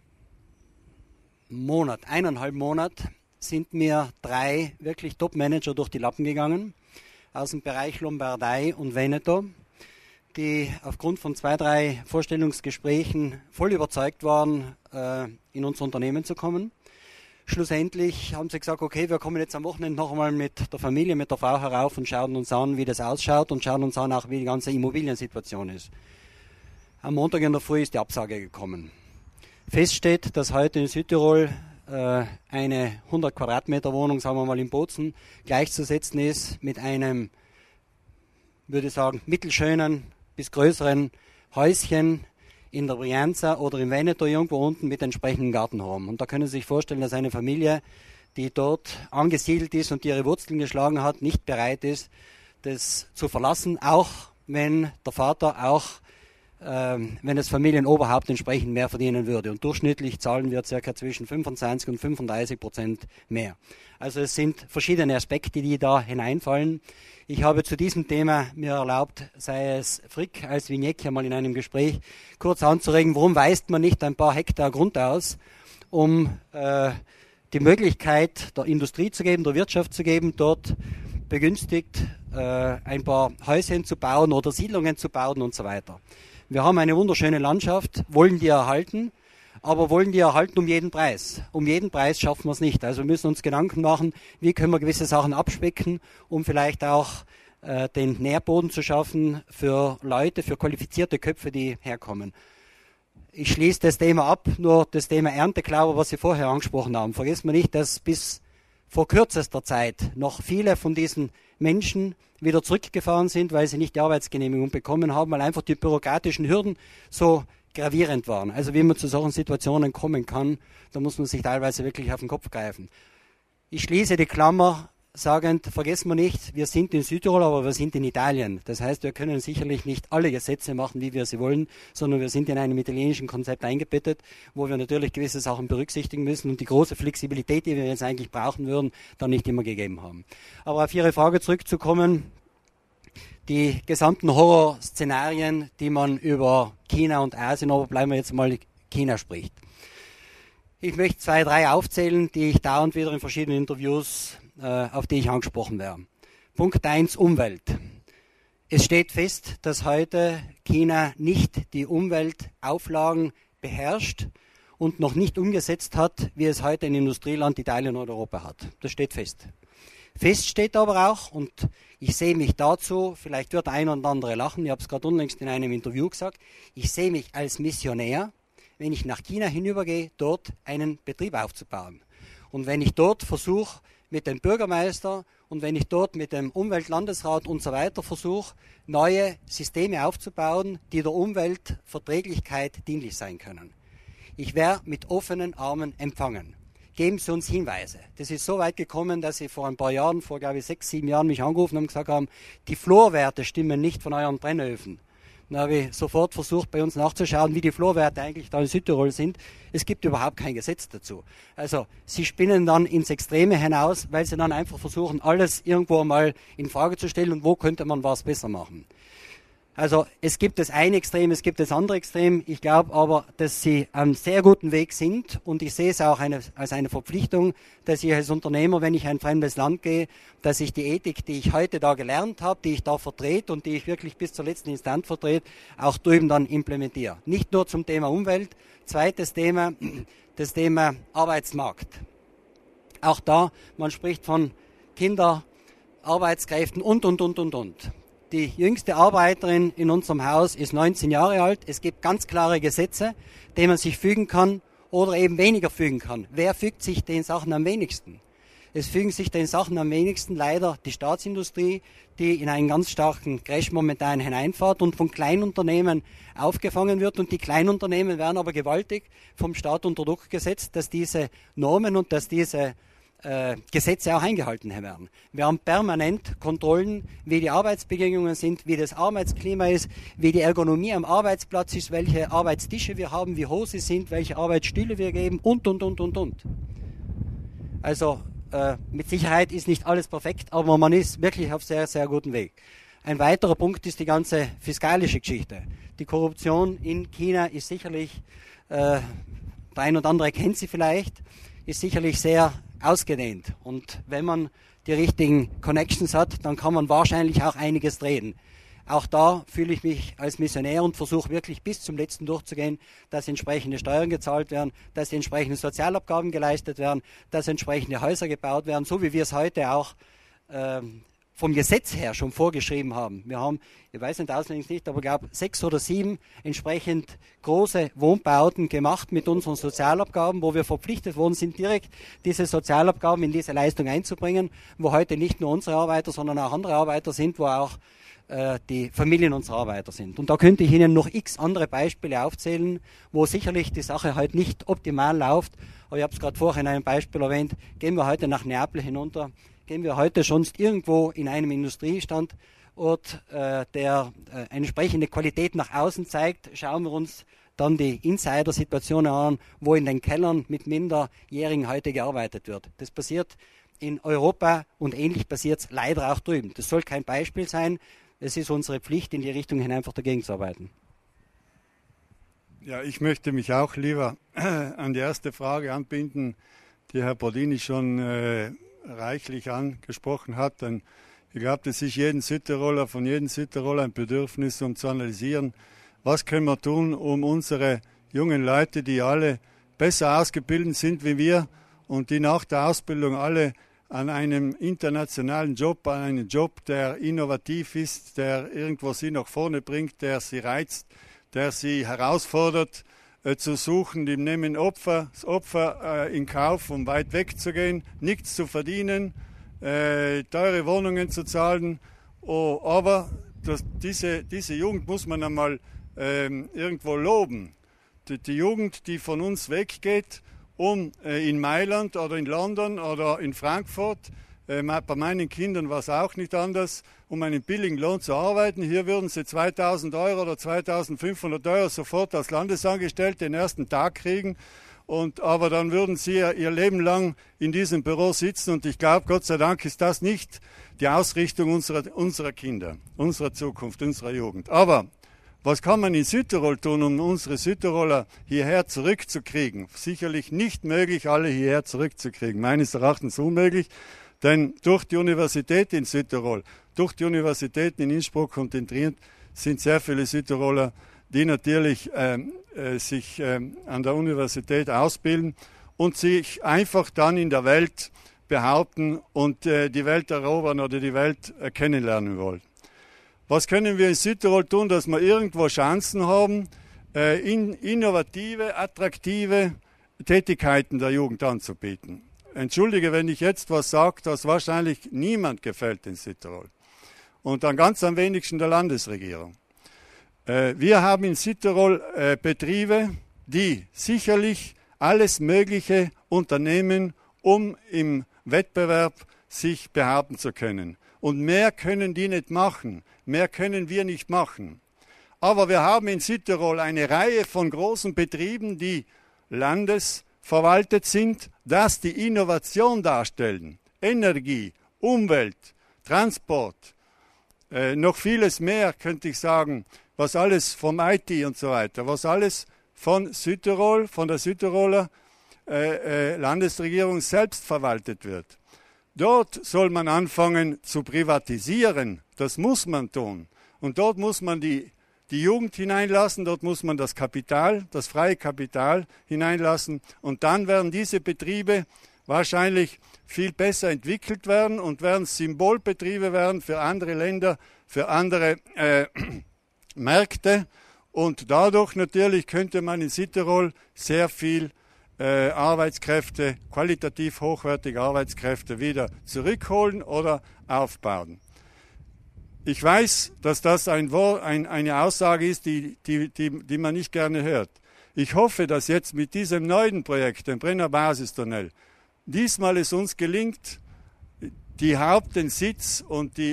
eineinhalb Monat, sind mir 3 wirklich Top-Manager durch die Lappen gegangen, aus dem Bereich Lombardei und Veneto, die aufgrund von 2, 3 Vorstellungsgesprächen voll überzeugt waren, in unser Unternehmen zu kommen. Schlussendlich haben sie gesagt, okay, wir kommen jetzt am Wochenende noch einmal mit der Familie, mit der Frau herauf und schauen uns an, wie das ausschaut, und schauen uns an, auch wie die ganze Immobiliensituation ist. Am Montag in der Früh ist die Absage gekommen. Fest steht, dass heute in Südtirol eine 100 Quadratmeter Wohnung, sagen wir mal in Bozen, gleichzusetzen ist mit einem, würde ich sagen, mittelschönen bis größeren Häuschen in der Brianza oder in Veneto irgendwo unten mit entsprechendem Gartenraum. Und da können Sie sich vorstellen, dass eine Familie, die dort angesiedelt ist und die ihre Wurzeln geschlagen hat, nicht bereit ist, das zu verlassen, auch wenn der Vater auch wenn das Familienoberhaupt entsprechend mehr verdienen würde. Und durchschnittlich zahlen wir ca. zwischen 25 und 35% mehr. Also es sind verschiedene Aspekte, die da hineinfallen. Ich habe zu diesem Thema mir erlaubt, sei es Frick als Vigneck ja mal in einem Gespräch kurz anzuregen, warum weist man nicht ein paar Hektar Grund aus, um die Möglichkeit der Industrie zu geben, der Wirtschaft zu geben, dort begünstigt ein paar Häuschen zu bauen oder Siedlungen zu bauen und so weiter. Wir haben eine wunderschöne Landschaft, wollen die erhalten, aber wollen die erhalten um jeden Preis. Um jeden Preis schaffen wir es nicht. Also wir müssen uns Gedanken machen, wie können wir gewisse Sachen abspecken, um vielleicht auch den Nährboden zu schaffen für Leute, für qualifizierte Köpfe, die herkommen. Ich schließe das Thema ab, nur das Thema Ernteklauber, was Sie vorher angesprochen haben. Vergessen wir nicht, dass bis vor kürzester Zeit noch viele von diesen Menschen wieder zurückgefahren sind, weil sie nicht die Arbeitsgenehmigung bekommen haben, weil einfach die bürokratischen Hürden so gravierend waren. Also wie man zu solchen Situationen kommen kann, da muss man sich teilweise wirklich auf den Kopf greifen. Ich schließe die Klammer sagend, vergessen wir nicht, wir sind in Südtirol, aber wir sind in Italien. Das heißt, wir können sicherlich nicht alle Gesetze machen, wie wir sie wollen, sondern wir sind in einem italienischen Konzept eingebettet, wo wir natürlich gewisse Sachen berücksichtigen müssen und die große Flexibilität, die wir jetzt eigentlich brauchen würden, dann nicht immer gegeben haben. Aber auf Ihre Frage zurückzukommen, die gesamten Horrorszenarien, die man über China und Asien, aber bleiben wir jetzt mal China spricht. Ich möchte 2, 3 aufzählen, die ich dauernd wieder in verschiedenen Interviews, auf die ich angesprochen werde. Punkt 1, Umwelt. Es steht fest, dass heute China nicht die Umweltauflagen beherrscht und noch nicht umgesetzt hat, wie es heute ein Industrieland Italien oder Europa hat. Das steht fest. Fest steht aber auch, und ich sehe mich dazu, vielleicht wird der ein oder andere lachen, ich habe es gerade unlängst in einem Interview gesagt, ich sehe mich als Missionär, wenn ich nach China hinübergehe, dort einen Betrieb aufzubauen. Und wenn ich dort versuche, mit dem Bürgermeister und wenn ich dort mit dem Umweltlandesrat und so weiter versuche, neue Systeme aufzubauen, die der Umweltverträglichkeit dienlich sein können. Ich werde mit offenen Armen empfangen. Geben Sie uns Hinweise. Das ist so weit gekommen, dass Sie vor ein paar Jahren, vor glaube ich 6, 7 Jahren mich angerufen haben und gesagt haben, die Flurwerte stimmen nicht von euren Brennöfen. Dann habe ich sofort versucht, bei uns nachzuschauen, wie die Flurwerte eigentlich da in Südtirol sind. Es gibt überhaupt kein Gesetz dazu. Also sie spinnen dann ins Extreme hinaus, weil sie dann einfach versuchen, alles irgendwo mal in Frage zu stellen und wo könnte man was besser machen. Also es gibt das eine Extrem, es gibt das andere Extrem. Ich glaube aber, dass sie am sehr guten Weg sind und ich sehe es auch als eine Verpflichtung, dass ich als Unternehmer, wenn ich in ein fremdes Land gehe, dass ich die Ethik, die ich heute da gelernt habe, die ich da vertrete und die ich wirklich bis zur letzten Instanz vertrete, auch drüben dann implementiere. Nicht nur zum Thema Umwelt. Zweites Thema, das Thema Arbeitsmarkt. Auch da, man spricht von Kinder, Arbeitskräften und. Die jüngste Arbeiterin in unserem Haus ist 19 Jahre alt. Es gibt ganz klare Gesetze, denen man sich fügen kann oder eben weniger fügen kann. Wer fügt sich den Sachen am wenigsten? Es fügen sich den Sachen am wenigsten leider die Staatsindustrie, die in einen ganz starken Crash momentan hineinfährt und von Kleinunternehmen aufgefangen wird. Und die Kleinunternehmen werden aber gewaltig vom Staat unter Druck gesetzt, dass diese Normen und dass diese Gesetze auch eingehalten werden. Wir haben permanent Kontrollen, wie die Arbeitsbedingungen sind, wie das Arbeitsklima ist, wie die Ergonomie am Arbeitsplatz ist, welche Arbeitstische wir haben, wie hoch sie sind, welche Arbeitsstühle wir geben und. Also mit Sicherheit ist nicht alles perfekt, aber man ist wirklich auf sehr, sehr gutem Weg. Ein weiterer Punkt ist die ganze fiskalische Geschichte. Die Korruption in China ist sicherlich, der ein oder andere kennt sie vielleicht, ist sicherlich sehr ausgedehnt. Und wenn man die richtigen Connections hat, dann kann man wahrscheinlich auch einiges drehen. Auch da fühle ich mich als Missionär und versuche wirklich bis zum Letzten durchzugehen, dass entsprechende Steuern gezahlt werden, dass die entsprechenden Sozialabgaben geleistet werden, dass entsprechende Häuser gebaut werden, so wie wir es heute auch vom Gesetz her schon vorgeschrieben haben. Wir haben, ich weiß nicht auswendig nicht, aber ich glaube 6 oder 7 entsprechend große Wohnbauten gemacht mit unseren Sozialabgaben, wo wir verpflichtet worden sind, direkt diese Sozialabgaben in diese Leistung einzubringen, wo heute nicht nur unsere Arbeiter, sondern auch andere Arbeiter sind, wo auch die Familien unserer Arbeiter sind. Und da könnte ich Ihnen noch x andere Beispiele aufzählen, wo sicherlich die Sache halt nicht optimal läuft. Aber ich habe es gerade vorher in einem Beispiel erwähnt, gehen wir heute nach Neapel hinunter, gehen wir heute schon irgendwo in einem Industriestand Standort, der entsprechende Qualität nach außen zeigt, schauen wir uns dann die Insider-Situationen an, wo in den Kellern mit Minderjährigen heute gearbeitet wird. Das passiert in Europa und ähnlich passiert es leider auch drüben. Das soll kein Beispiel sein. Es ist unsere Pflicht, in die Richtung hin einfach dagegen zu arbeiten. Ja, ich möchte mich auch lieber an die erste Frage anbinden, die Herr Bordini schon reichlich angesprochen hat. Denn ich glaube, das ist von jedem Südtiroler ein Bedürfnis, um zu analysieren, was können wir tun, um unsere jungen Leute, die alle besser ausgebildet sind wie wir und die nach der Ausbildung alle an einem internationalen Job, an einem Job, der innovativ ist, der irgendwo sie nach vorne bringt, der sie reizt, der sie herausfordert, zu suchen. Die nehmen das Opfer in Kauf, um weit wegzugehen, nichts zu verdienen, teure Wohnungen zu zahlen. Aber diese Jugend muss man einmal irgendwo loben. Die Jugend, die von uns weggeht, um in Mailand oder in London oder in Frankfurt, bei meinen Kindern war es auch nicht anders, um einen billigen Lohn zu arbeiten. Hier würden sie 2.000 Euro oder 2.500 Euro sofort als Landesangestellte den ersten Tag kriegen. Aber dann würden sie ihr Leben lang in diesem Büro sitzen. Und ich glaube, Gott sei Dank ist das nicht die Ausrichtung unserer Kinder, unserer Zukunft, unserer Jugend. Aber was kann man in Südtirol tun, um unsere Südtiroler hierher zurückzukriegen? Sicherlich nicht möglich, alle hierher zurückzukriegen. Meines Erachtens unmöglich, denn durch die Universität in Südtirol, durch die Universitäten in Innsbruck und in Trient sind sehr viele Südtiroler, die natürlich sich an der Universität ausbilden und sich einfach dann in der Welt behaupten und die Welt erobern oder die Welt kennenlernen wollen. Was können wir in Südtirol tun, dass wir irgendwo Chancen haben, innovative, attraktive Tätigkeiten der Jugend anzubieten? Entschuldige, wenn ich jetzt was sage, das wahrscheinlich niemand gefällt in Südtirol. Und dann ganz am wenigsten der Landesregierung. Wir haben in Südtirol Betriebe, die sicherlich alles Mögliche unternehmen, um im Wettbewerb sich behaupten zu können. Und mehr können die nicht machen, mehr können wir nicht machen. Aber wir haben in Südtirol eine Reihe von großen Betrieben, die landesverwaltet sind, dass die Innovation darstellen. Energie, Umwelt, Transport, noch vieles mehr könnte ich sagen, was alles vom IT und so weiter, was alles von Südtirol, von der Südtiroler Landesregierung selbst verwaltet wird. Dort soll man anfangen zu privatisieren, das muss man tun. Und dort muss man die Jugend hineinlassen, dort muss man das Kapital, das freie Kapital hineinlassen. Und dann werden diese Betriebe wahrscheinlich viel besser entwickelt werden und werden Symbolbetriebe werden für andere Länder, für andere Märkte. Und dadurch natürlich könnte man in Südtirol sehr viel Arbeitskräfte, qualitativ hochwertige Arbeitskräfte wieder zurückholen oder aufbauen. Ich weiß, dass das eine Aussage ist, die man nicht gerne hört. Ich hoffe, dass jetzt mit diesem neuen Projekt, dem Brenner Basistunnel, diesmal es uns gelingt, den Sitz und die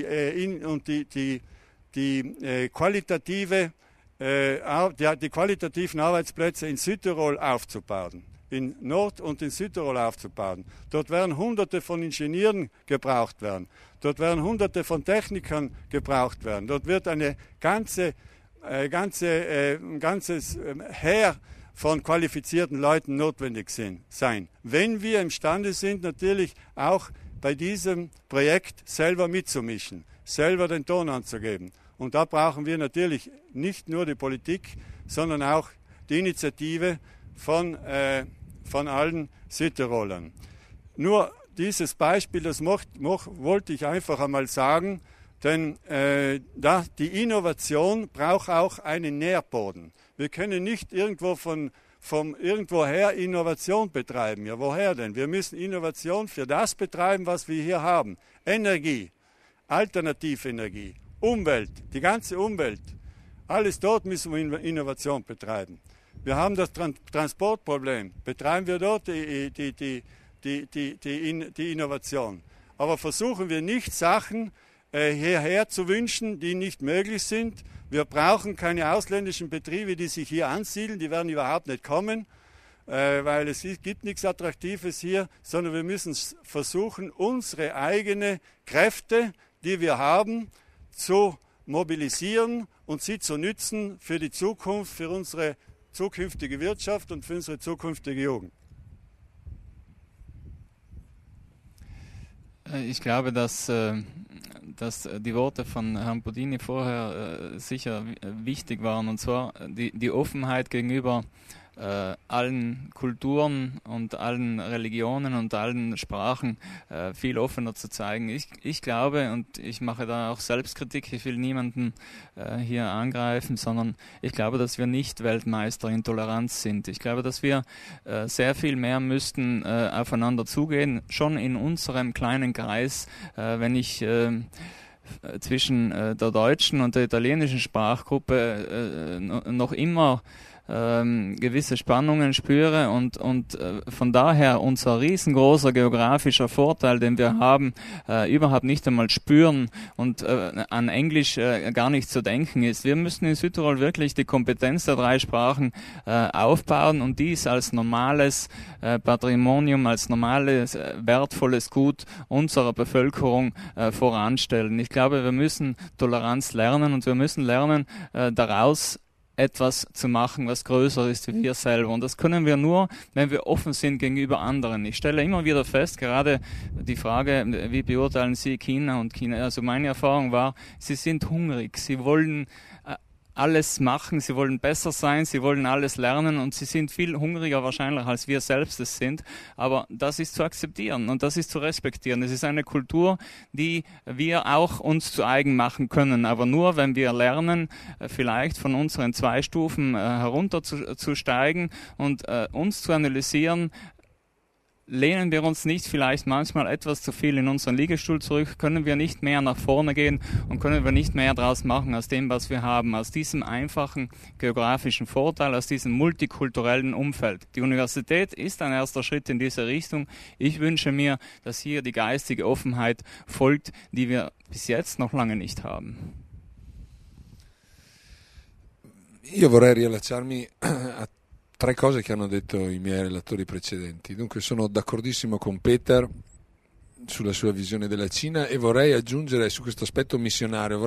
qualitativen Arbeitsplätze in Südtirol aufzubauen, in Nord- und in Südtirol aufzubauen. Dort werden Hunderte von Ingenieuren gebraucht werden. Dort werden Hunderte von Technikern gebraucht werden. Dort wird ein ganzes Heer von qualifizierten Leuten notwendig sein. Wenn wir imstande sind, natürlich auch bei diesem Projekt selber mitzumischen, selber den Ton anzugeben. Und da brauchen wir natürlich nicht nur die Politik, sondern auch die Initiative von allen Südtirolern. Nur dieses Beispiel, das wollte ich einfach einmal sagen, denn die Innovation braucht auch einen Nährboden. Wir können nicht vom irgendwoher Innovation betreiben. Ja, woher denn? Wir müssen Innovation für das betreiben, was wir hier haben. Energie, Alternativenergie, Umwelt, die ganze Umwelt. Alles dort müssen wir Innovation betreiben. Wir haben das Transportproblem. Betreiben wir dort die Innovation. Aber versuchen wir nicht, Sachen hierher zu wünschen, die nicht möglich sind. Wir brauchen keine ausländischen Betriebe, die sich hier ansiedeln, die werden überhaupt nicht kommen, weil es gibt nichts Attraktives hier, sondern wir müssen versuchen, unsere eigenen Kräfte, die wir haben, zu mobilisieren und sie zu nützen für die Zukunft, für unsere zukünftige Wirtschaft und für unsere zukünftige Jugend. Ich glaube, dass die Worte von Herrn Bodini vorher sicher wichtig waren, und zwar die Offenheit gegenüber allen Kulturen und allen Religionen und allen Sprachen viel offener zu zeigen. Ich glaube, und ich mache da auch Selbstkritik, ich will niemanden hier angreifen, sondern ich glaube, dass wir nicht Weltmeister in Toleranz sind. Ich glaube, dass wir sehr viel mehr müssten aufeinander zugehen, schon in unserem kleinen Kreis, wenn ich zwischen der deutschen und der italienischen Sprachgruppe noch immer gewisse Spannungen spüre und von daher unser riesengroßer geografischer Vorteil, den wir haben, überhaupt nicht einmal spüren und an Englisch gar nicht zu denken ist. Wir müssen in Südtirol wirklich die Kompetenz der 3 Sprachen aufbauen und dies als normales Patrimonium, als normales, wertvolles Gut unserer Bevölkerung voranstellen. Ich glaube, wir müssen Toleranz lernen und wir müssen lernen, daraus etwas zu machen, was größer ist wie wir selber. Und das können wir nur, wenn wir offen sind gegenüber anderen. Ich stelle immer wieder fest, gerade die Frage, wie beurteilen Sie China und China? Also meine Erfahrung war, sie sind hungrig, sie wollen alles machen, sie wollen besser sein, sie wollen alles lernen und sie sind viel hungriger wahrscheinlich, als wir selbst es sind. Aber das ist zu akzeptieren und das ist zu respektieren. Es ist eine Kultur, die wir auch uns zu eigen machen können, aber nur, wenn wir lernen, vielleicht von unseren 2 Stufen herunter zu steigen und uns zu analysieren. Lehnen wir uns nicht vielleicht manchmal etwas zu viel in unseren Liegestuhl zurück? Können wir nicht mehr nach vorne gehen und können wir nicht mehr daraus machen aus dem, was wir haben, aus diesem einfachen geografischen Vorteil, aus diesem multikulturellen Umfeld? Die Universität ist ein erster Schritt in diese Richtung. Ich wünsche mir, dass hier die geistige Offenheit folgt, die wir bis jetzt noch lange nicht haben. Io vorrei riallacciarmi a 3 cose che hanno detto i miei relatori precedenti. Dunque sono d'accordissimo con Peter sulla sua visione della Cina e vorrei aggiungere su questo aspetto missionario,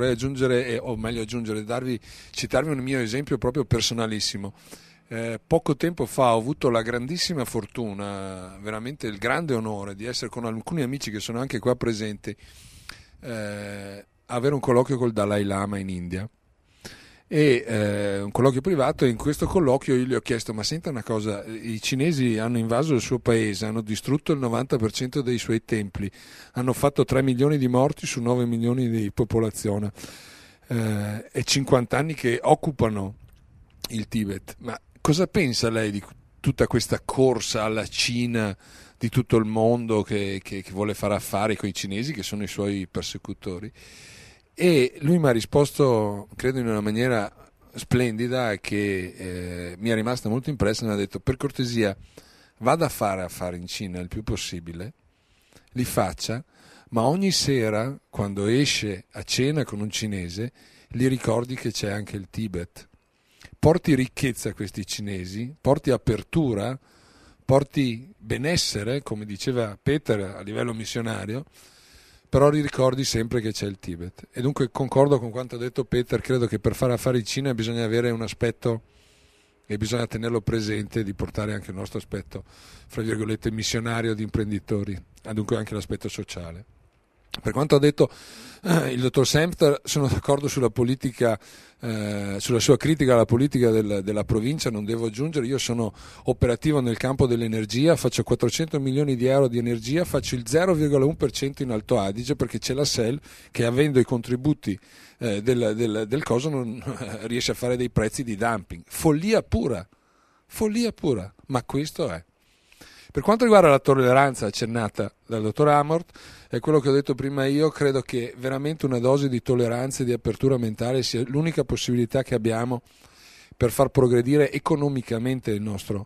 citarvi un mio esempio proprio personalissimo. Poco tempo fa ho avuto la grandissima fortuna, veramente il grande onore di essere con alcuni amici che sono anche qua presenti, avere un colloquio col Dalai Lama in India. E un colloquio privato, e in questo colloquio io gli ho chiesto: ma senta una cosa, i cinesi hanno invaso il suo paese, hanno distrutto il 90% dei suoi templi, hanno fatto 3 milioni di morti su 9 milioni di popolazione e 50 anni che occupano il Tibet, ma cosa pensa lei di tutta questa corsa alla Cina di tutto il mondo che vuole fare affari con i cinesi, che sono i suoi persecutori? E lui mi ha risposto, credo in una maniera splendida, che mi è rimasta molto impressa. Mi ha detto: per cortesia, vada a fare affari in Cina il più possibile, li faccia, ma ogni sera quando esce a cena con un cinese gli ricordi che c'è anche il Tibet. Porti ricchezza a questi cinesi, porti apertura, porti benessere, come diceva Peter, a livello missionario, però ricordi sempre che c'è il Tibet. E dunque concordo con quanto ha detto Peter, credo che per fare affari in Cina bisogna avere un aspetto, e bisogna tenerlo presente, di portare anche il nostro aspetto, fra virgolette, missionario di imprenditori, e dunque anche l'aspetto sociale. Per quanto ha detto il dottor Semter, sono d'accordo sulla politica, sulla sua critica alla politica della provincia. Non devo aggiungere, io sono operativo nel campo dell'energia, faccio 400 milioni di euro di energia, faccio il 0,1% in Alto Adige, perché c'è la SEL che, avendo i contributi del coso, non riesce a fare dei prezzi di dumping. Follia pura, ma questo è. Per quanto riguarda la tolleranza accennata dal dottor Amort, è quello che ho detto prima io, credo che veramente una dose di tolleranza e di apertura mentale sia l'unica possibilità che abbiamo per far progredire economicamente il nostro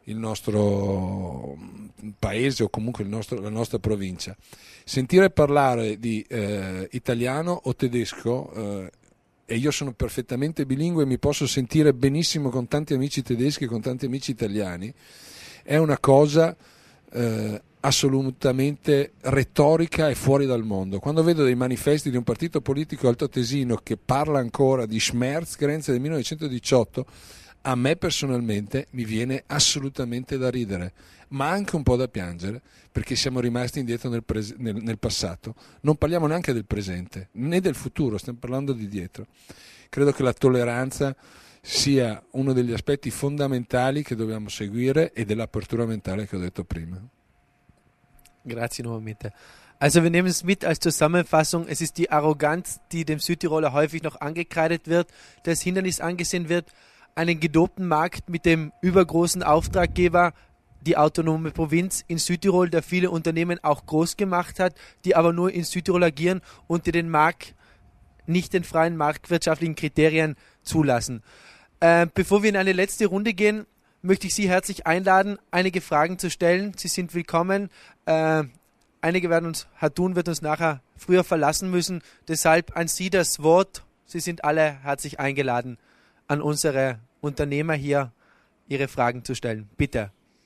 il nostro paese o comunque la nostra provincia. Sentire parlare di italiano o tedesco, e io sono perfettamente bilingue e mi posso sentire benissimo con tanti amici tedeschi e con tanti amici italiani, è una cosa assolutamente retorica e fuori dal mondo. Quando vedo dei manifesti di un partito politico altoatesino che parla ancora di Schmerzgrenze del 1918, a me personalmente mi viene assolutamente da ridere, ma anche un po' da piangere, perché siamo rimasti indietro nel passato. Non parliamo neanche del presente né del futuro, stiamo parlando di dietro. Credo che la tolleranza sia uno degli aspetti fondamentali che dobbiamo seguire e dell'apertura mentale che ho detto prima. Grazie nuovamente. Also wir nehmen es mit als Zusammenfassung. Es ist die Arroganz, die dem Südtiroler häufig noch angekreidet wird, das Hindernis angesehen wird, einen gedopten Markt mit dem übergroßen Auftraggeber, die autonome Provinz in Südtirol, der viele Unternehmen auch groß gemacht hat, die aber nur in Südtirol agieren und die den Markt nicht den freien marktwirtschaftlichen Kriterien zulassen. Bevor wir in eine letzte Runde gehen, möchte ich Sie herzlich einladen, einige Fragen zu stellen. Sie sind willkommen. Einige Herr Thun wird uns nachher früher verlassen müssen. Deshalb an Sie das Wort. Sie sind alle herzlich eingeladen, an unsere Unternehmer hier Ihre Fragen zu stellen. Bitte.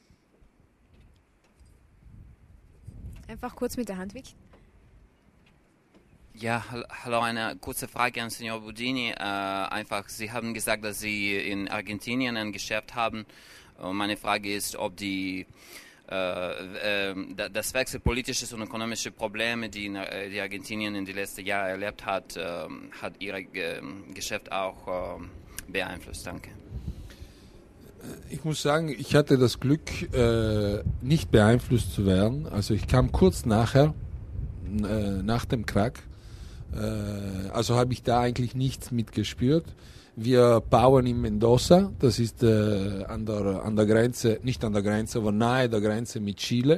Einfach kurz mit der Hand weg. Ja, hallo, eine kurze Frage an Signor Budini. Einfach, Sie haben gesagt, dass Sie in Argentinien ein Geschäft haben. Und meine Frage ist, ob das wechselpolitische und ökonomische Probleme, die Argentinien in den letzten Jahren erlebt hat, hat Ihr Geschäft auch beeinflusst. Danke. Ich muss sagen, ich hatte das Glück, nicht beeinflusst zu werden. Also ich kam kurz nachher, nach dem Crack. Also habe ich da eigentlich nichts mitgespürt. Wir bauen in Mendoza, das ist an der Grenze, nicht an der Grenze, aber nahe der Grenze mit Chile.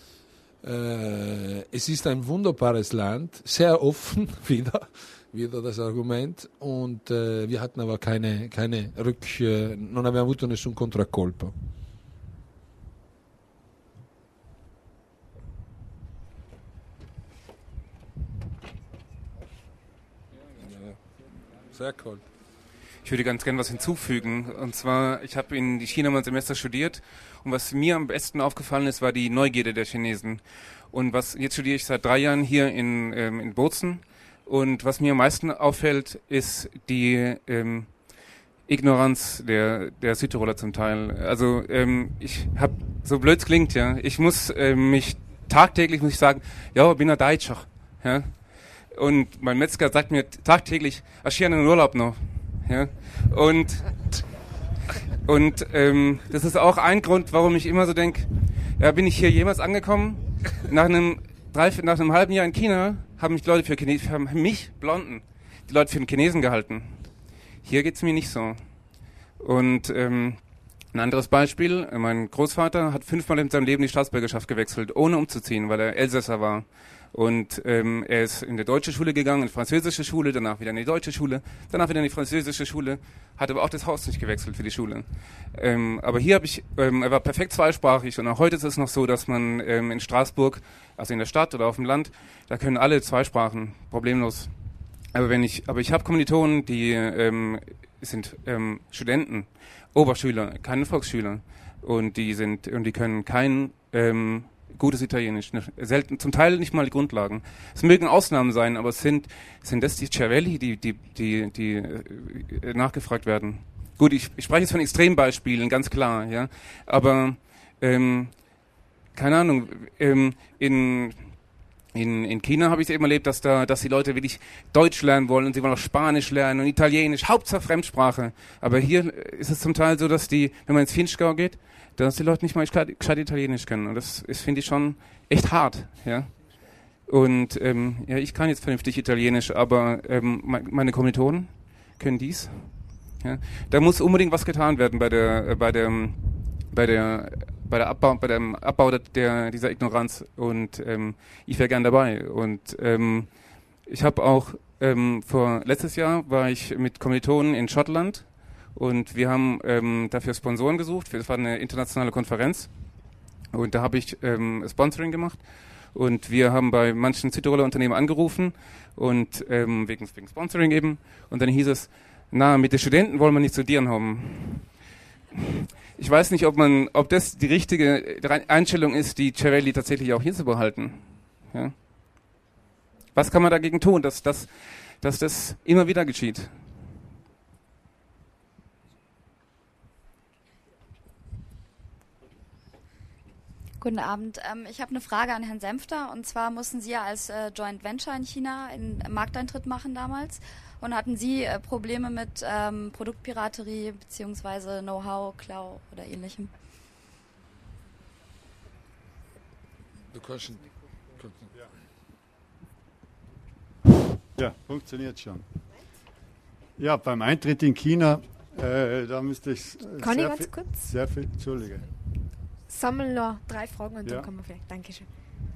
Es ist ein wunderbares Land, sehr offen, wieder das Argument, und wir hatten aber non abbiamo avuto nessun contraccolpo. Sehr cool. Ich würde ganz gerne was hinzufügen. Und zwar, ich habe in China mal ein Semester studiert. Und was mir am besten aufgefallen ist, war die Neugierde der Chinesen. Und jetzt studiere ich seit 3 Jahren hier in Bozen. Und was mir am meisten auffällt, ist die Ignoranz der Südtiroler zum Teil. Also ich habe, so blöd es klingt, ja, ich muss tagtäglich sagen, ja, bin ein Deutscher. Ja? Und mein Metzger sagt mir tagtäglich, ich habe einen Urlaub noch. Ja? Und das ist auch ein Grund, warum ich immer so denke, ja, bin ich hier jemals angekommen? Nach einem halben Jahr in China haben mich Blonden, die Leute für einen Chinesen gehalten. Hier geht's mir nicht so. Und ein anderes Beispiel, mein Großvater hat 5-mal in seinem Leben die Staatsbürgerschaft gewechselt, ohne umzuziehen, weil er Elsässer war. Und er ist in die deutsche Schule gegangen, in die französische Schule, danach wieder in die deutsche Schule, danach wieder in die französische Schule, hat aber auch das Haus nicht gewechselt für die Schule. Aber hier er war perfekt zweisprachig, und auch heute ist es noch so, dass man in Straßburg, also in der Stadt oder auf dem Land, da können alle 2 Sprachen problemlos. Aber ich habe Kommilitonen, die sind Studenten, Oberschüler, keine Volksschüler, und die können kein gutes Italienisch, selten, zum Teil nicht mal die Grundlagen. Es mögen Ausnahmen sein, aber sind das die Cervelli, die nachgefragt werden? Gut, ich spreche jetzt von Extrembeispielen, ganz klar, ja. Aber keine Ahnung, in China habe ich es eben erlebt, dass die Leute wirklich Deutsch lernen wollen, und sie wollen auch Spanisch lernen und Italienisch, Hauptsache Fremdsprache. Aber hier ist es zum Teil so, dass wenn man ins Vinschgau geht, dass die Leute nicht mal gescheit Italienisch können. Und das finde ich schon echt hart, ja. Und ja, ich kann jetzt vernünftig Italienisch, aber meine Kommilitonen können dies. Ja. Da muss unbedingt was getan werden bei dem Abbau dieser Ignoranz, und ich wäre gern dabei. Und ich habe auch letztes Jahr war ich mit Kommilitonen in Schottland, Und wir haben dafür Sponsoren gesucht. Das war eine internationale Konferenz. Und da habe ich Sponsoring gemacht. Und wir haben bei manchen Südtiroler Unternehmen angerufen und wegen Sponsoring eben. Und dann hieß es, mit den Studenten wollen wir nicht studieren haben. Ich weiß nicht, ob das die richtige Einstellung ist, die Cerelli tatsächlich auch hier zu behalten. Ja? Was kann man dagegen tun, dass das immer wieder geschieht? Guten Abend. Ich habe eine Frage an Herrn Senfter. Und zwar mussten Sie ja als Joint Venture in China einen Markteintritt machen damals. Und hatten Sie Probleme mit Produktpiraterie bzw. Know-how, Klau oder ähnlichem? Ja, funktioniert schon. Ja, beim Eintritt in China, da müsste ich Kann ich ganz kurz? Sehr viel, Entschuldige. Sammeln noch 3 Fragen und Ja. dann kann man vielleicht. Dankeschön.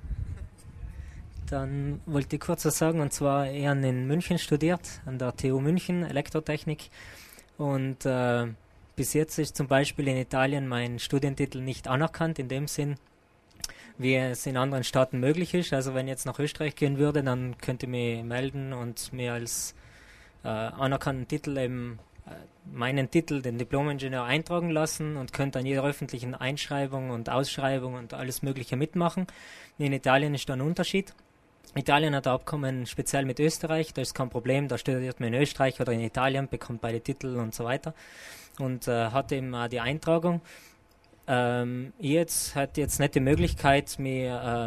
Dann wollte ich kurz was sagen, und zwar er in München studiert, an der TU München, Elektrotechnik. Und bis jetzt ist zum Beispiel in Italien mein Studientitel nicht anerkannt, in dem Sinn, wie es in anderen Staaten möglich ist. Also wenn ich jetzt nach Österreich gehen würde, dann könnte ich mich melden und mir als anerkannten Titel eben meinen Titel, den Diplom-Ingenieur, eintragen lassen und könnte an jeder öffentlichen Einschreibung und Ausschreibung und alles Mögliche mitmachen. In Italien ist da ein Unterschied. Italien hat ein Abkommen speziell mit Österreich, da ist kein Problem, da studiert man in Österreich oder in Italien, bekommt beide Titel und so weiter und hat eben auch die Eintragung. Jetzt hat jetzt nicht die Möglichkeit, mich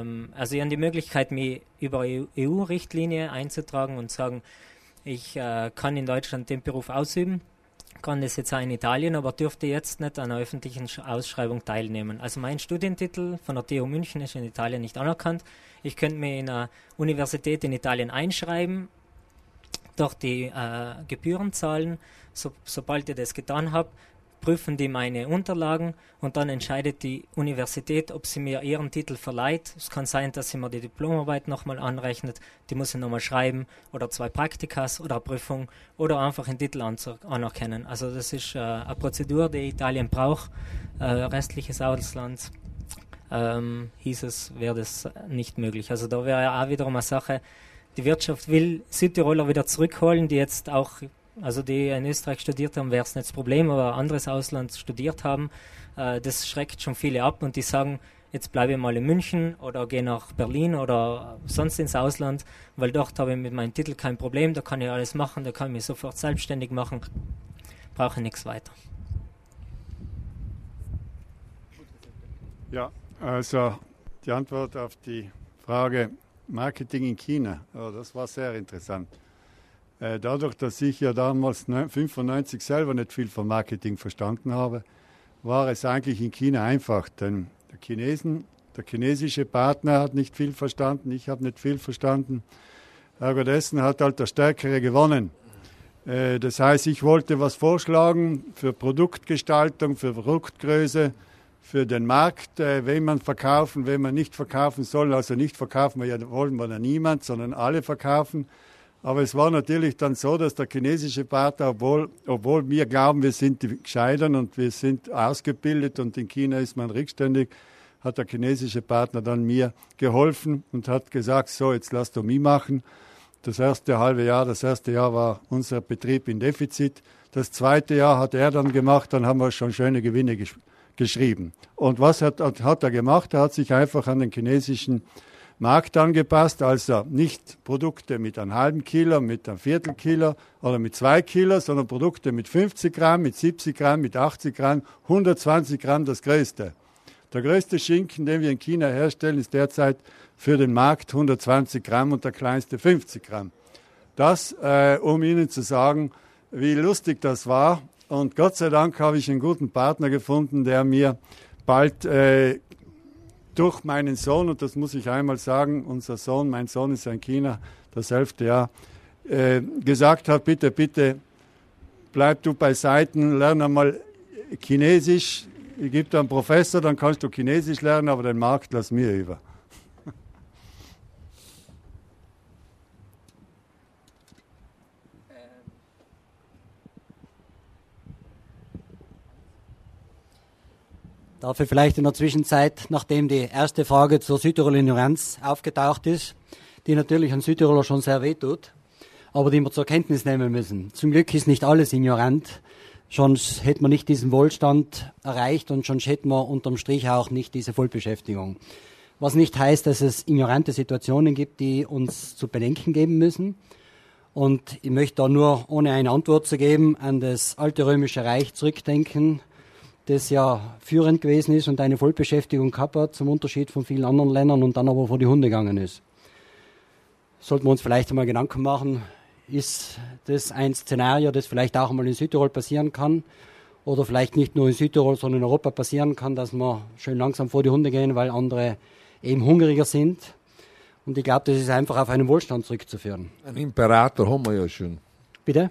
über EU-Richtlinie einzutragen und sagen, ich kann in Deutschland den Beruf ausüben, kann das jetzt auch in Italien, aber dürfte jetzt nicht an einer öffentlichen Ausschreibung teilnehmen. Also mein Studientitel von der TU München ist in Italien nicht anerkannt. Ich könnte mich in einer Universität in Italien einschreiben, dort die Gebühren zahlen. Sobald ich das getan habe, prüfen die meine Unterlagen und dann entscheidet die Universität, ob sie mir ihren Titel verleiht. Es kann sein, dass sie mir die Diplomarbeit nochmal anrechnet, die muss ich nochmal schreiben oder 2 Praktikas oder eine Prüfung oder einfach einen Titel anerkennen. Also das ist eine Prozedur, die Italien braucht. Restliches Ausland hieß es, wäre das nicht möglich. Also da wäre auch wiederum eine Sache, die Wirtschaft will Südtiroler wieder zurückholen, die jetzt auch, also die in Österreich studiert haben, wäre es nicht das Problem, aber anderes Ausland studiert haben, das schreckt schon viele ab und die sagen, jetzt bleibe ich mal in München oder gehe nach Berlin oder sonst ins Ausland, weil dort habe ich mit meinem Titel kein Problem, da kann ich alles machen, da kann ich mich sofort selbstständig machen, brauche ich nichts weiter. Ja, also die Antwort auf die Frage Marketing in China, das war sehr interessant. Dadurch, dass ich ja damals 1995 selber nicht viel vom Marketing verstanden habe, war es eigentlich in China einfach. Denn der chinesische Partner hat nicht viel verstanden, ich habe nicht viel verstanden. Dessen hat halt der Stärkere gewonnen. Das heißt, ich wollte was vorschlagen für Produktgestaltung, für Produktgröße, für den Markt, wen man verkaufen, wen man nicht verkaufen soll. Also nicht verkaufen wollen wir ja niemand, sondern alle verkaufen. Aber es war natürlich dann so, dass der chinesische Partner, obwohl wir glauben, wir sind die Gescheitern und wir sind ausgebildet und in China ist man rückständig, hat der chinesische Partner dann mir geholfen und hat gesagt, so, jetzt lass du mich machen. Das erste Jahr war unser Betrieb in Defizit. Das zweite Jahr hat er dann gemacht, dann haben wir schon schöne Gewinne geschrieben. Und was hat er gemacht? Er hat sich einfach an den chinesischen Markt angepasst, also nicht Produkte mit einem halben Kilo, mit einem Viertelkilo oder mit 2 Kilo, sondern Produkte mit 50 Gramm, mit 70 Gramm, mit 80 Gramm, 120 Gramm das größte. Der größte Schinken, den wir in China herstellen, ist derzeit für den Markt 120 Gramm und der kleinste 50 Gramm. Das, um Ihnen zu sagen, wie lustig das war. Und Gott sei Dank habe ich einen guten Partner gefunden, der mir bald durch meinen Sohn, und das muss ich einmal sagen, mein Sohn ist ja in China, das 11. Jahr, gesagt hat, bitte, bleib du beiseite, lern einmal Chinesisch, ich gebe dir einen Professor, dann kannst du Chinesisch lernen, aber den Markt lass mir über. Darf ich vielleicht in der Zwischenzeit, nachdem die erste Frage zur Südtiroler Ignoranz aufgetaucht ist, die natürlich an Südtiroler schon sehr wehtut, aber die wir zur Kenntnis nehmen müssen. Zum Glück ist nicht alles ignorant, sonst hätten wir nicht diesen Wohlstand erreicht und sonst hätten wir unterm Strich auch nicht diese Vollbeschäftigung. Was nicht heißt, dass es ignorante Situationen gibt, die uns zu bedenken geben müssen. Und ich möchte da nur, ohne eine Antwort zu geben, an das alte Römische Reich zurückdenken, das ja führend gewesen ist und eine Vollbeschäftigung gehabt hat, zum Unterschied von vielen anderen Ländern und dann aber vor die Hunde gegangen ist. Sollten wir uns vielleicht einmal Gedanken machen, ist das ein Szenario, das vielleicht auch einmal in Südtirol passieren kann oder vielleicht nicht nur in Südtirol, sondern in Europa passieren kann, dass wir schön langsam vor die Hunde gehen, weil andere eben hungriger sind. Und ich glaube, das ist einfach auf einen Wohlstand zurückzuführen. Ein Imperator haben wir ja schon. Bitte?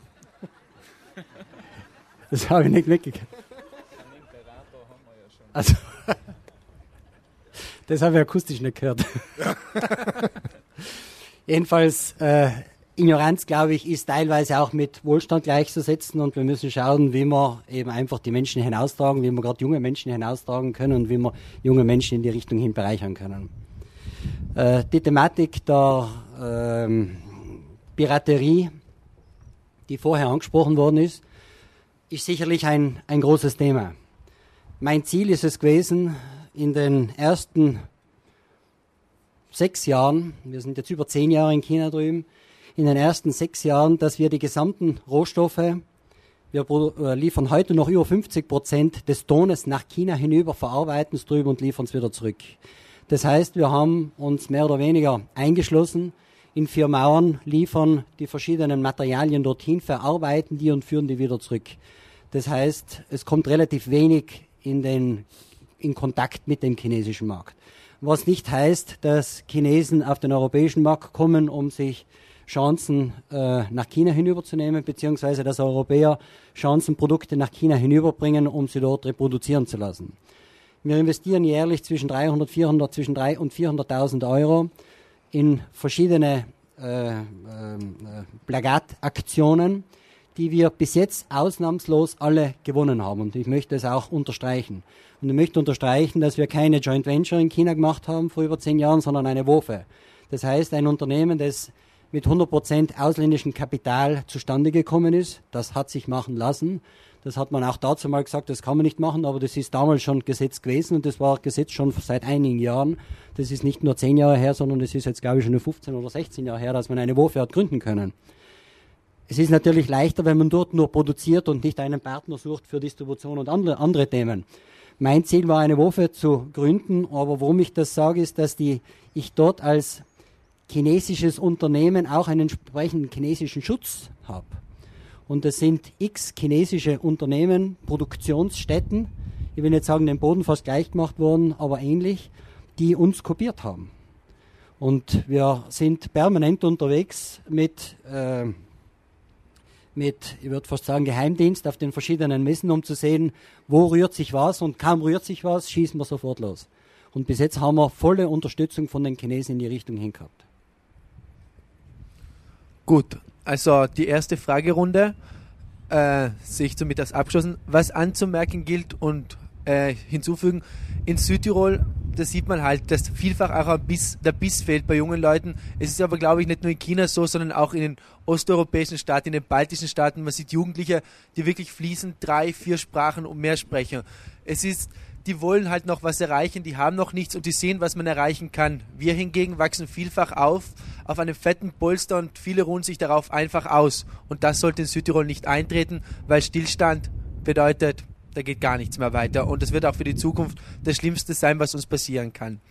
Das habe ich nicht mitgekriegt. Also, das habe ich akustisch nicht gehört. Jedenfalls, Ignoranz, glaube ich, ist teilweise auch mit Wohlstand gleichzusetzen und wir müssen schauen, wie wir eben einfach die Menschen hinaustragen, wie wir gerade junge Menschen hinaustragen können und wie wir junge Menschen in die Richtung hin bereichern können. Die Thematik der Piraterie, die vorher angesprochen worden ist sicherlich ein großes Thema. Mein Ziel ist es gewesen, in den ersten 6 Jahren, wir sind jetzt über 10 Jahre in China drüben, in den ersten 6 Jahren, dass wir die gesamten Rohstoffe, wir liefern heute noch über 50% des Tones nach China hinüber, verarbeiten es drüben und liefern es wieder zurück. Das heißt, wir haben uns mehr oder weniger eingeschlossen in 4 Mauern, liefern die verschiedenen Materialien dorthin, verarbeiten die und führen die wieder zurück. Das heißt, es kommt relativ wenig in Kontakt mit dem chinesischen Markt. Was nicht heißt, dass Chinesen auf den europäischen Markt kommen, um sich Chancen nach China hinüberzunehmen, beziehungsweise dass Europäer Chancenprodukte nach China hinüberbringen, um sie dort reproduzieren zu lassen. Wir investieren jährlich zwischen 300 und 400.000 Euro in verschiedene Plagataktionen, die wir bis jetzt ausnahmslos alle gewonnen haben. Und ich möchte es auch unterstreichen. Und ich möchte unterstreichen, dass wir keine Joint Venture in China gemacht haben vor über 10 Jahren, sondern eine WOFE. Das heißt, ein Unternehmen, das mit 100% ausländischem Kapital zustande gekommen ist. Das hat sich machen lassen. Das hat man auch dazu mal gesagt, das kann man nicht machen, aber das ist damals schon Gesetz gewesen und das war Gesetz schon seit einigen Jahren. Das ist nicht nur 10 Jahre her, sondern das ist jetzt, glaube ich, schon 15 oder 16 Jahre her, dass man eine WOFE hat gründen können. Es ist natürlich leichter, wenn man dort nur produziert und nicht einen Partner sucht für Distribution und andere Themen. Mein Ziel war, eine WOFE zu gründen, aber warum ich das sage, ist, dass ich dort als chinesisches Unternehmen auch einen entsprechenden chinesischen Schutz habe. Und es sind x chinesische Unternehmen, Produktionsstätten, ich will nicht sagen, den Boden fast gleich gemacht worden, aber ähnlich, die uns kopiert haben. Und wir sind permanent unterwegs mit ich würde fast sagen, Geheimdienst auf den verschiedenen Messen, um zu sehen, wo rührt sich was und kaum rührt sich was, schießen wir sofort los. Und bis jetzt haben wir volle Unterstützung von den Chinesen in die Richtung hingehabt. Gut, also die erste Fragerunde sehe ich somit als abgeschlossen. Was anzumerken gilt und hinzufügen, in Südtirol, da sieht man halt, dass vielfach auch der Biss fehlt bei jungen Leuten. Es ist aber, glaube ich, nicht nur in China so, sondern auch in den osteuropäischen Staaten, in den baltischen Staaten. Man sieht Jugendliche, die wirklich fließend 3, 4 Sprachen und mehr sprechen. Die wollen halt noch was erreichen, die haben noch nichts und die sehen, was man erreichen kann. Wir hingegen wachsen vielfach auf einem fetten Polster und viele ruhen sich darauf einfach aus. Und das sollte in Südtirol nicht eintreten, weil Stillstand bedeutet, da geht gar nichts mehr weiter. Und das wird auch für die Zukunft das Schlimmste sein, was uns passieren kann.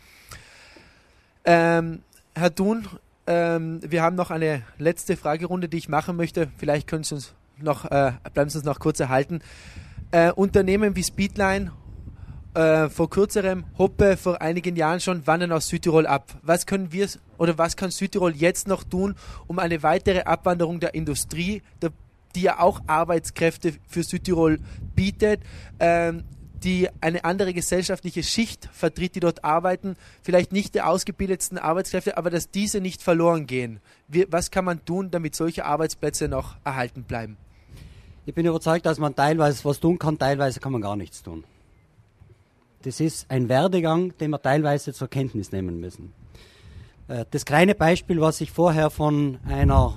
Herr Thun, wir haben noch eine letzte Fragerunde, die ich machen möchte. Vielleicht können Sie uns bleiben Sie uns noch kurz erhalten. Unternehmen wie Speedline, vor kürzerem, Hoppe vor einigen Jahren schon, wandern aus Südtirol ab. Was kann Südtirol jetzt noch tun, um eine weitere Abwanderung der Industrie, die ja auch Arbeitskräfte für Südtirol bietet, die eine andere gesellschaftliche Schicht vertritt, die dort arbeiten, vielleicht nicht die ausgebildetsten Arbeitskräfte, aber dass diese nicht verloren gehen. Was kann man tun, damit solche Arbeitsplätze noch erhalten bleiben? Ich bin überzeugt, dass man teilweise was tun kann, teilweise kann man gar nichts tun. Das ist ein Werdegang, den wir teilweise zur Kenntnis nehmen müssen. Das kleine Beispiel, was ich vorher von einer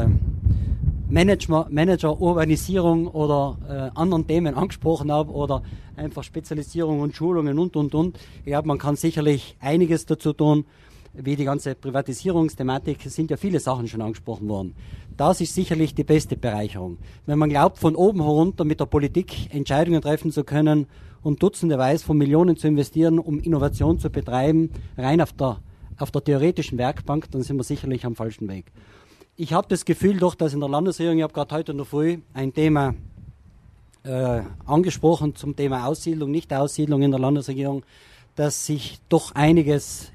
Manager-Urbanisierung oder anderen Themen angesprochen habe oder einfach Spezialisierung und Schulungen und. Ich glaube, man kann sicherlich einiges dazu tun, wie die ganze Privatisierungsthematik, es sind ja viele Sachen schon angesprochen worden. Das ist sicherlich die beste Bereicherung. Wenn man glaubt, von oben herunter mit der Politik Entscheidungen treffen zu können und dutzendeweise von Millionen zu investieren, um Innovation zu betreiben, rein auf der theoretischen Werkbank, dann sind wir sicherlich am falschen Weg. Ich habe das Gefühl doch, dass in der Landesregierung, ich habe gerade heute in der Früh ein Thema angesprochen zum Thema Aussiedlung, Nicht-Aussiedlung in der Landesregierung, dass sich doch einiges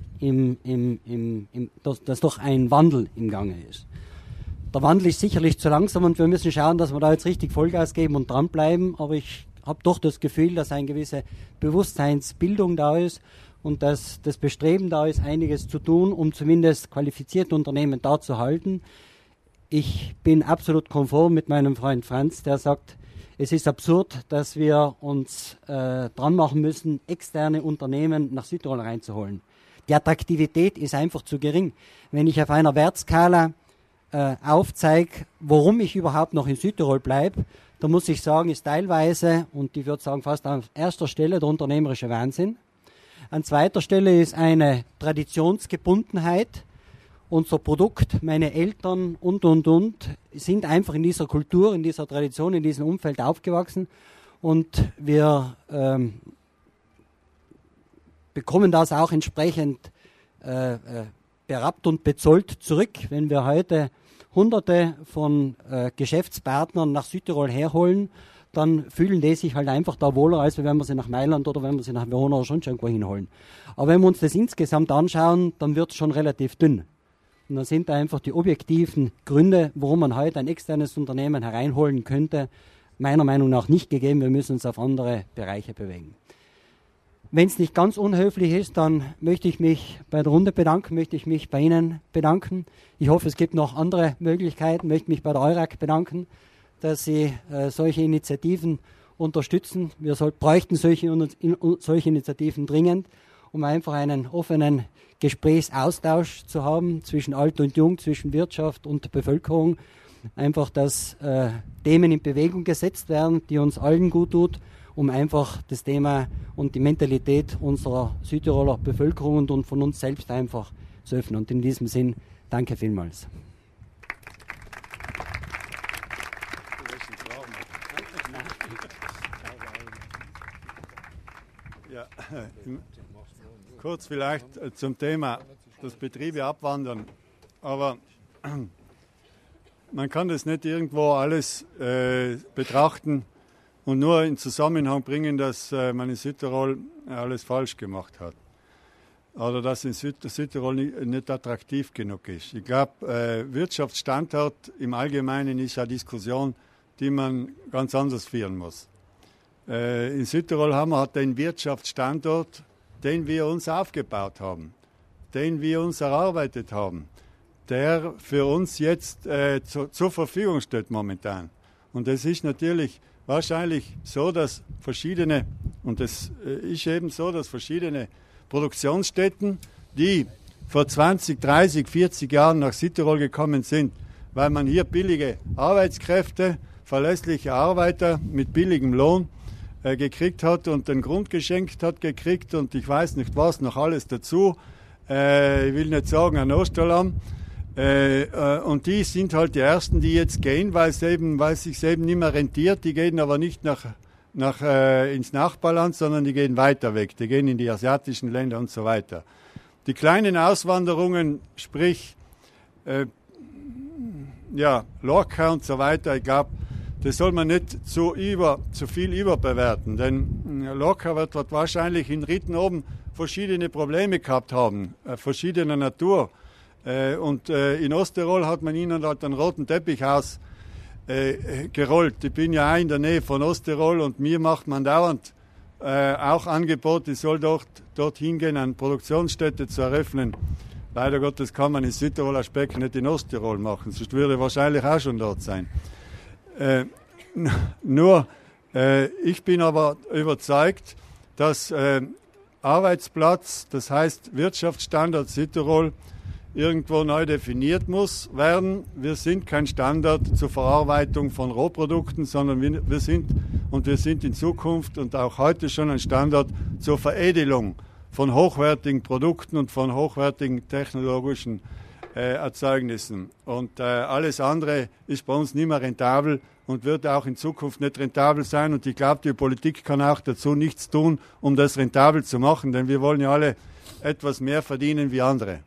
dass doch ein Wandel im Gange ist. Der Wandel ist sicherlich zu langsam und wir müssen schauen, dass wir da jetzt richtig Vollgas geben und dranbleiben, aber ich habe doch das Gefühl, dass eine gewisse Bewusstseinsbildung da ist und dass das Bestreben da ist, einiges zu tun, um zumindest qualifizierte Unternehmen da zu halten. Ich bin absolut konform mit meinem Freund Franz, der sagt, es ist absurd, dass wir uns dran machen müssen, externe Unternehmen nach Südtirol reinzuholen. Die Attraktivität ist einfach zu gering. Wenn ich auf einer Wertskala aufzeige, warum ich überhaupt noch in Südtirol bleibe, dann muss ich sagen, ist teilweise, und ich würde sagen fast an erster Stelle, der unternehmerische Wahnsinn. An zweiter Stelle ist eine Traditionsgebundenheit. Unser Produkt, meine Eltern und, sind einfach in dieser Kultur, in dieser Tradition, in diesem Umfeld aufgewachsen. Und wir bekommen das auch entsprechend berappt und bezollt zurück, wenn wir heute Hunderte von Geschäftspartnern nach Südtirol herholen, dann fühlen die sich halt einfach da wohler, als wenn wir sie nach Mailand oder wenn wir sie nach Verona oder schon irgendwo hinholen. Aber wenn wir uns das insgesamt anschauen, dann wird es schon relativ dünn. Und dann sind da einfach die objektiven Gründe, warum man heute ein externes Unternehmen hereinholen könnte, meiner Meinung nach nicht gegeben. Wir müssen uns auf andere Bereiche bewegen. Wenn es nicht ganz unhöflich ist, dann möchte ich mich bei der Runde bedanken, möchte ich mich bei Ihnen bedanken. Ich hoffe, es gibt noch andere Möglichkeiten, möchte mich bei der EURAG bedanken, dass Sie solche Initiativen unterstützen. Wir bräuchten solche Initiativen dringend, um einfach einen offenen Gesprächsaustausch zu haben zwischen Alt und Jung, zwischen Wirtschaft und Bevölkerung. Einfach, dass Themen in Bewegung gesetzt werden, die uns allen gut tut, um einfach das Thema und die Mentalität unserer Südtiroler Bevölkerung und von uns selbst einfach zu öffnen. Und in diesem Sinn, danke vielmals. Ja, kurz vielleicht zum Thema, dass Betriebe abwandern. Aber man kann das nicht irgendwo alles betrachten und nur in Zusammenhang bringen, dass man in Südtirol alles falsch gemacht hat. Oder dass in Südtirol nicht attraktiv genug ist. Ich glaube, Wirtschaftsstandort im Allgemeinen ist eine Diskussion, die man ganz anders führen muss. In Südtirol haben wir den Wirtschaftsstandort, den wir uns aufgebaut haben, den wir uns erarbeitet haben, der für uns jetzt zur Verfügung steht momentan. Und es ist natürlich wahrscheinlich so, dass verschiedene Produktionsstätten, die vor 20, 30, 40 Jahren nach Südtirol gekommen sind, weil man hier billige Arbeitskräfte, verlässliche Arbeiter mit billigem Lohn gekriegt hat und den Grund geschenkt hat gekriegt und ich weiß nicht was, noch alles dazu. Ich will nicht sagen ein Osterlamm. Und die sind halt die Ersten, die jetzt gehen, weil es sich eben nicht mehr rentiert. Die gehen aber nicht ins Nachbarland, sondern die gehen weiter weg. Die gehen in die asiatischen Länder und so weiter. Die kleinen Auswanderungen, sprich Lorca und so weiter, ich glaube, das soll man nicht zu viel überbewerten, denn Lorca wird wahrscheinlich in Ritten oben verschiedene Probleme gehabt haben, verschiedener Natur. Und in Osttirol hat man ihnen halt einen roten Teppich ausgerollt. Ich bin ja auch in der Nähe von Osttirol und mir macht man dauernd auch Angebote, ich soll dorthin gehen, eine Produktionsstätte zu eröffnen. Leider Gottes kann man in Südtiroler Speck nicht in Osttirol machen, sonst würde ich wahrscheinlich auch schon dort sein. Ich bin aber überzeugt, dass Arbeitsplatz, das heißt Wirtschaftsstandort Südtirol, irgendwo neu definiert muss werden. Wir sind kein Standort zur Verarbeitung von Rohprodukten, sondern wir sind in Zukunft und auch heute schon ein Standort zur Veredelung von hochwertigen Produkten und von hochwertigen technologischen Erzeugnissen. Und alles andere ist bei uns nicht mehr rentabel und wird auch in Zukunft nicht rentabel sein. Und ich glaube, die Politik kann auch dazu nichts tun, um das rentabel zu machen, denn wir wollen ja alle etwas mehr verdienen wie andere.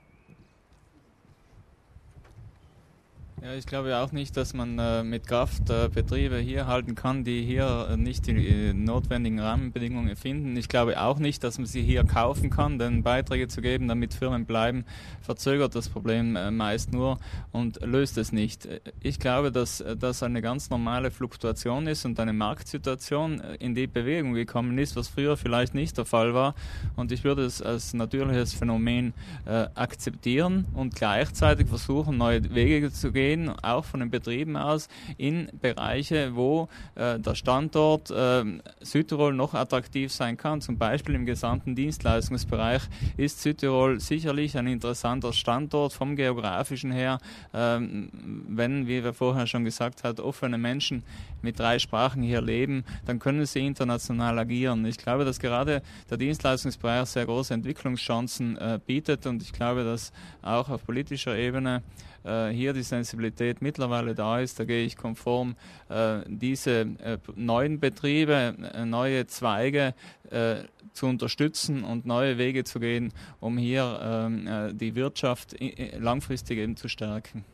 Ja, ich glaube auch nicht, dass man mit Kraft Betriebe hier halten kann, die hier nicht die notwendigen Rahmenbedingungen finden. Ich glaube auch nicht, dass man sie hier kaufen kann, denn Beiträge zu geben, damit Firmen bleiben, verzögert das Problem meist nur und löst es nicht. Ich glaube, dass das eine ganz normale Fluktuation ist und eine Marktsituation in die Bewegung gekommen ist, was früher vielleicht nicht der Fall war. Und ich würde es als natürliches Phänomen akzeptieren und gleichzeitig versuchen, neue Wege zu gehen, auch von den Betrieben aus, in Bereiche, wo der Standort Südtirol noch attraktiv sein kann. Zum Beispiel im gesamten Dienstleistungsbereich ist Südtirol sicherlich ein interessanter Standort vom geografischen her, wenn, wie wir vorher schon gesagt haben, offene Menschen mit 3 Sprachen hier leben, dann können sie international agieren. Ich glaube, dass gerade der Dienstleistungsbereich sehr große Entwicklungschancen bietet und ich glaube, dass auch auf politischer Ebene hier die Sensibilität mittlerweile da ist, da gehe ich konform, diese neuen Betriebe, neue Zweige zu unterstützen und neue Wege zu gehen, um hier die Wirtschaft langfristig eben zu stärken.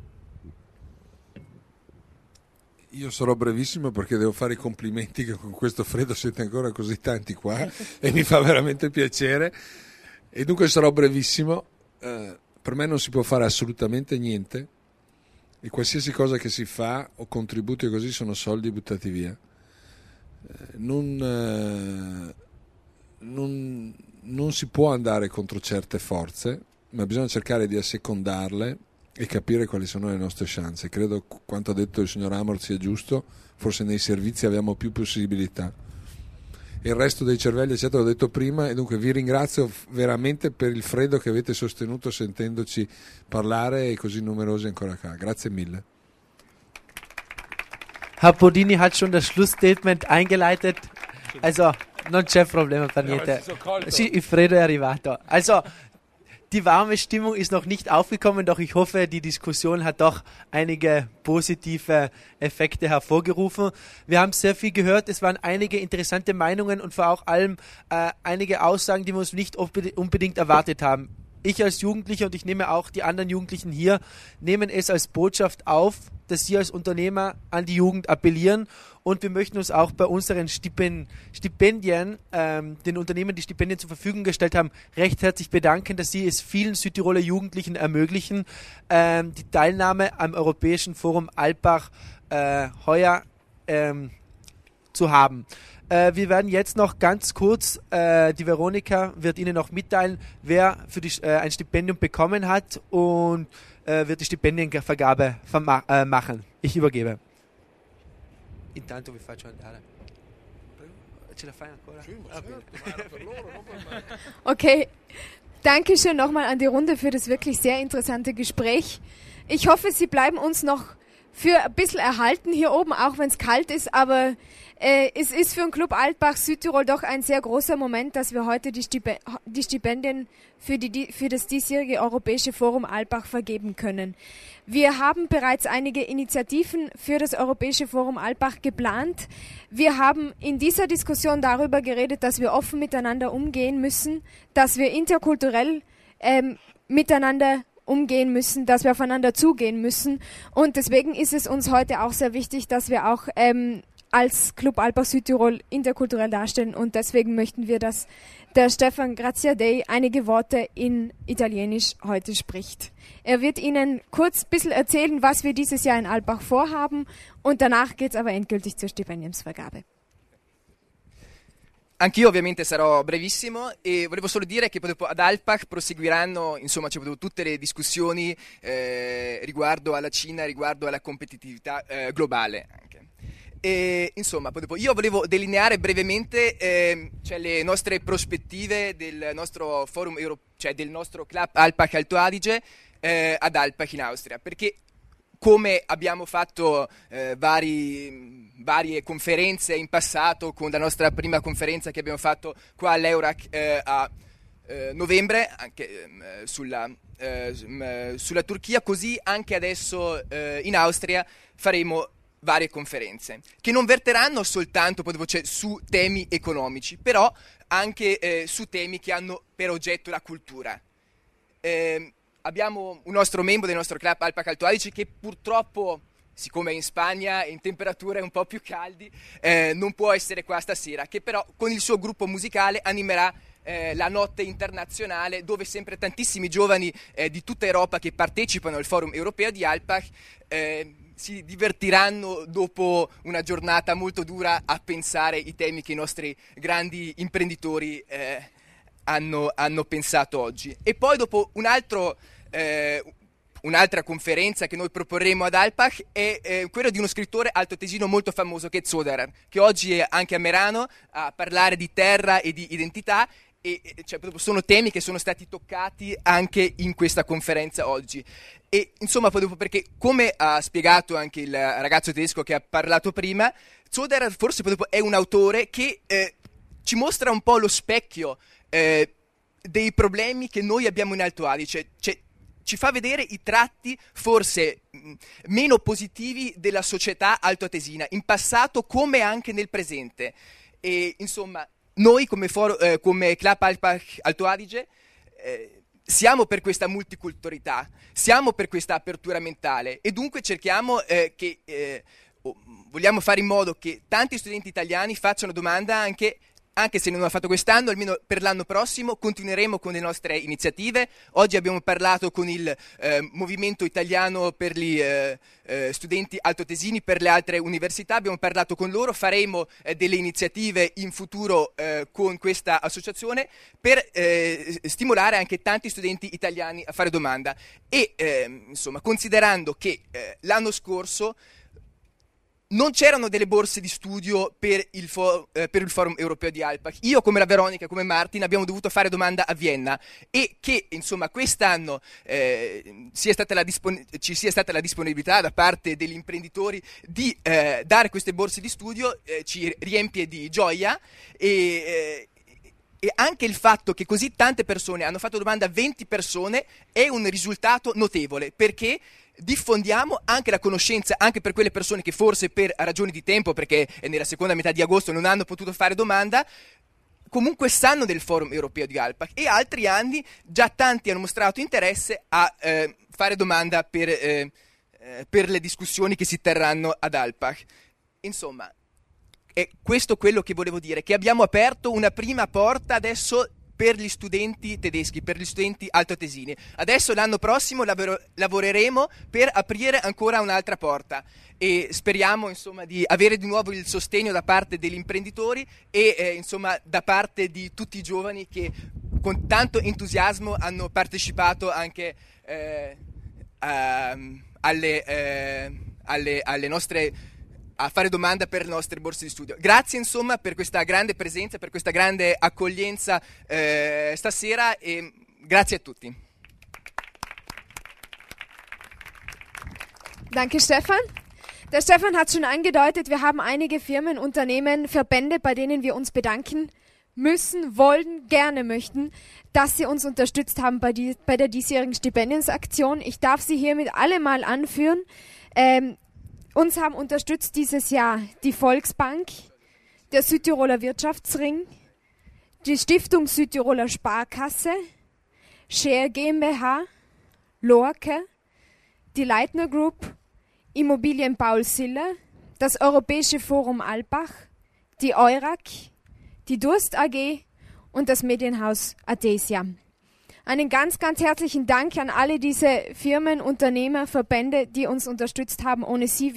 Io sarò brevissimo perché devo fare i complimenti che con questo freddo siete ancora così tanti qua e mi fa veramente piacere e dunque sarò brevissimo. Per me non si può fare assolutamente niente e qualsiasi cosa che si fa o contributi così sono soldi buttati via. Non si può andare contro certe forze, ma bisogna cercare di assecondarle e capire quali sono le nostre chance. Credo quanto ha detto il signor Amor sia giusto, forse nei servizi abbiamo più possibilità. Il resto dei cervelli eccetera l'ho detto prima e dunque vi ringrazio veramente per il freddo che avete sostenuto sentendoci parlare e così numerosi ancora qua. Grazie mille. Herr Bodini hat schon das Schlussstatement eingeleitet. Also, non c'è problema per niente. Sì, il freddo è arrivato. Also, die warme Stimmung ist noch nicht aufgekommen, doch ich hoffe, die Diskussion hat doch einige positive Effekte hervorgerufen. Wir haben sehr viel gehört, es waren einige interessante Meinungen und vor allem einige Aussagen, die wir uns nicht unbedingt erwartet haben. Ich als Jugendlicher und ich nehme auch die anderen Jugendlichen hier, nehmen es als Botschaft auf, dass Sie als Unternehmer an die Jugend appellieren und wir möchten uns auch bei unseren Stipendien, den Unternehmen, die Stipendien zur Verfügung gestellt haben, recht herzlich bedanken, dass Sie es vielen Südtiroler Jugendlichen ermöglichen, die Teilnahme am Europäischen Forum Alpbach heuer zu haben. Wir werden jetzt noch ganz kurz, die Veronika wird Ihnen noch mitteilen, wer für ein Stipendium bekommen hat und wird die Stipendienvergabe machen. Ich übergebe. Intanto vi faccio andare. Ce la fai ancora? Okay, danke schön nochmal an die Runde für das wirklich sehr interessante Gespräch. Ich hoffe, Sie bleiben uns noch für ein bisschen erhalten hier oben, auch wenn es kalt ist, aber es ist für den Club Alpbach Südtirol doch ein sehr großer Moment, dass wir heute die Stipendien für das diesjährige Europäische Forum Alpbach vergeben können. Wir haben bereits einige Initiativen für das Europäische Forum Alpbach geplant. Wir haben in dieser Diskussion darüber geredet, dass wir offen miteinander umgehen müssen, dass wir interkulturell miteinander umgehen müssen, dass wir aufeinander zugehen müssen. Und deswegen ist es uns heute auch sehr wichtig, dass wir auch als Club Alpbach Südtirol interkulturell darstellen. Und deswegen möchten wir, dass der Stefan Graziadei einige Worte in Italienisch heute spricht. Er wird Ihnen kurz ein bisschen erzählen, was wir dieses Jahr in Alpbach vorhaben. Und danach geht es aber endgültig zur Stipendiumsvergabe. Anch'io ovviamente sarò brevissimo e volevo solo dire che dopo ad Alpbach proseguiranno insomma tutte le discussioni riguardo alla Cina, riguardo alla competitività globale anche. insomma, io volevo delineare brevemente cioè le nostre prospettive del nostro forum cioè del nostro club Alpbach Alto Adige ad Alpbach in Austria, perché come abbiamo fatto varie conferenze in passato, con la nostra prima conferenza che abbiamo fatto qua all'Eurac a novembre, anche sulla Turchia, così anche adesso in Austria faremo varie conferenze che non verteranno soltanto su temi economici, però anche su temi che hanno per oggetto la cultura. Abbiamo un nostro membro del nostro club Alpbach Alto Adige che purtroppo, siccome è in Spagna in temperature un po' più caldi, non può essere qua stasera, che però con il suo gruppo musicale animerà la notte internazionale, dove sempre tantissimi giovani di tutta Europa che partecipano al forum europeo di Alpbach si divertiranno dopo una giornata molto dura a pensare i temi che i nostri grandi imprenditori hanno pensato oggi. E poi dopo un'altra conferenza che noi proporremo ad Alpbach è quella di uno scrittore altoatesino molto famoso che è Zoderer, che oggi è anche a Merano a parlare di terra e di identità, e cioè, sono temi che sono stati toccati anche in questa conferenza oggi. E insomma, perché come ha spiegato anche il ragazzo tedesco che ha parlato prima, Zoderer forse è un autore che ci mostra un po' lo specchio dei problemi che noi abbiamo in Alto Adige, cioè ci fa vedere i tratti forse meno positivi della società altoatesina, in passato come anche nel presente. E insomma, noi come Club Alpbach Alto Adige siamo per questa multiculturalità, siamo per questa apertura mentale, e dunque cerchiamo vogliamo fare in modo che tanti studenti italiani facciano domanda anche se non l'hanno fatto quest'anno, almeno per l'anno prossimo continueremo con le nostre iniziative. Oggi abbiamo parlato con il Movimento Italiano per gli studenti altoatesini per le altre università, abbiamo parlato con loro, faremo delle iniziative in futuro con questa associazione per stimolare anche tanti studenti italiani a fare domanda. E insomma, considerando che l'anno scorso non c'erano delle borse di studio per il forum europeo di Alpbach. Io, come la Veronica, come Martin, abbiamo dovuto fare domanda a Vienna, e che insomma quest'anno ci sia stata la disponibilità da parte degli imprenditori di dare queste borse di studio ci riempie di gioia, e anche il fatto che così tante persone hanno fatto domanda, 20 persone, è un risultato notevole, perché diffondiamo anche la conoscenza anche per quelle persone che forse per ragioni di tempo, perché nella seconda metà di agosto non hanno potuto fare domanda, comunque sanno del forum europeo di Alpbach, e altri anni già tanti hanno mostrato interesse a fare domanda per le discussioni che si terranno ad Alpbach. Insomma, è questo quello che volevo dire, che abbiamo aperto una prima porta adesso per gli studenti tedeschi, per gli studenti altoatesini. Adesso l'anno prossimo lavoreremo per aprire ancora un'altra porta, e speriamo insomma di avere di nuovo il sostegno da parte degli imprenditori e insomma da parte di tutti i giovani che con tanto entusiasmo hanno partecipato anche alle nostre a fare domanda per le nostre borse di studio. Grazie insomma per questa grande presenza, per questa grande accoglienza stasera, e grazie a tutti. Danke, Stefan. Der Stefan hat schon angedeutet, wir haben einige Firmen, Unternehmen, Verbände, bei denen wir uns bedanken müssen, wollen, gerne möchten, dass sie uns unterstützt haben bei der diesjährigen Stipendiensaktion. Ich darf sie hiermit alle mal anführen. Uns haben unterstützt dieses Jahr die Volksbank, der Südtiroler Wirtschaftsring, die Stiftung Südtiroler Sparkasse, Share GmbH, Lorke, die Leitner Group, Immobilien Paul Siller, das Europäische Forum Alpbach, die Eurac, die Durst AG und das Medienhaus Athesia. Einen ganz, ganz herzlichen Dank an alle diese Firmen, Unternehmer, Verbände, die uns unterstützt haben. Ohne sie wäre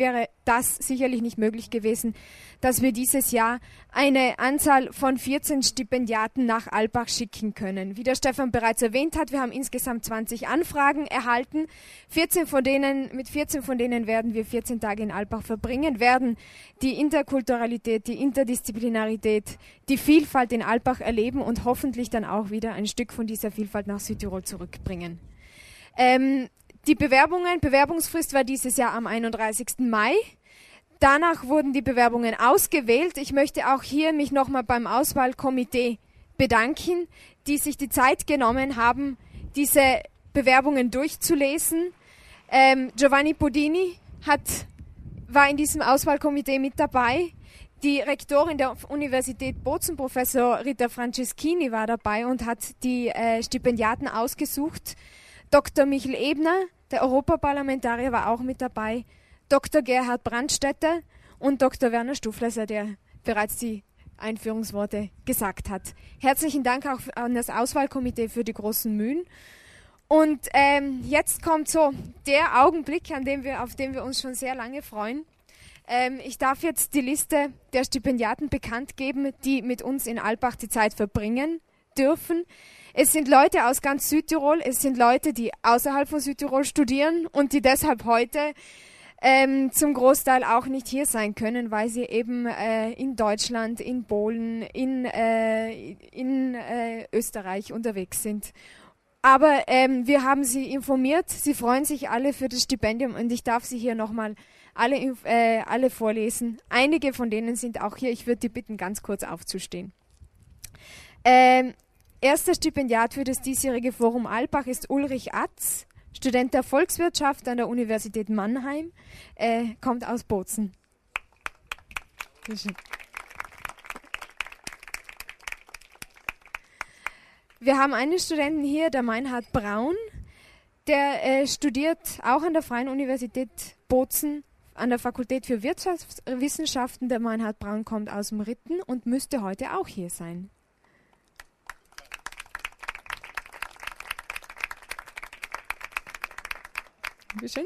das sicherlich nicht möglich gewesen, dass wir dieses Jahr eine Anzahl von 14 Stipendiaten nach Alpbach schicken können. Wie der Stefan bereits erwähnt hat, wir haben insgesamt 20 Anfragen erhalten. Mit 14 von denen werden wir 14 Tage in Alpbach verbringen, werden die Interkulturalität, die Interdisziplinarität, die Vielfalt in Alpbach erleben und hoffentlich dann auch wieder ein Stück von dieser Vielfalt nach Südtirol zurückbringen. Die Bewerbungsfrist war dieses Jahr am 31. Mai. Danach wurden die Bewerbungen ausgewählt. Ich möchte auch hier mich nochmal beim Auswahlkomitee bedanken, die sich die Zeit genommen haben, diese Bewerbungen durchzulesen. Giovanni Podini war in diesem Auswahlkomitee mit dabei. Die Rektorin der Universität Bozen, Professor Rita Franceschini, war dabei und hat die Stipendiaten ausgesucht. Dr. Michael Ebner, der Europaparlamentarier, war auch mit dabei. Dr. Gerhard Brandstätter und Dr. Werner Stufleser, der bereits die Einführungsworte gesagt hat. Herzlichen Dank auch an das Auswahlkomitee für die großen Mühen. Und jetzt kommt so der Augenblick, auf den wir uns schon sehr lange freuen. Ich darf jetzt die Liste der Stipendiaten bekannt geben, die mit uns in Alpbach die Zeit verbringen dürfen. Es sind Leute aus ganz Südtirol, es sind Leute, die außerhalb von Südtirol studieren und die deshalb heute zum Großteil auch nicht hier sein können, weil sie eben in Deutschland, in Polen, in Österreich unterwegs sind. Aber wir haben sie informiert, sie freuen sich alle für das Stipendium und ich darf sie hier nochmal alle vorlesen. Einige von denen sind auch hier, ich würde die bitten, ganz kurz aufzustehen. Erster Stipendiat für das diesjährige Forum Alpbach ist Ulrich Atz, Student der Volkswirtschaft an der Universität Mannheim, kommt aus Bozen. Wir haben einen Studenten hier, der Meinhard Braun, der studiert auch an der Freien Universität Bozen an der Fakultät für Wirtschaftswissenschaften. Der Meinhard Braun kommt aus dem Ritten und müsste heute auch hier sein. Bitteschön.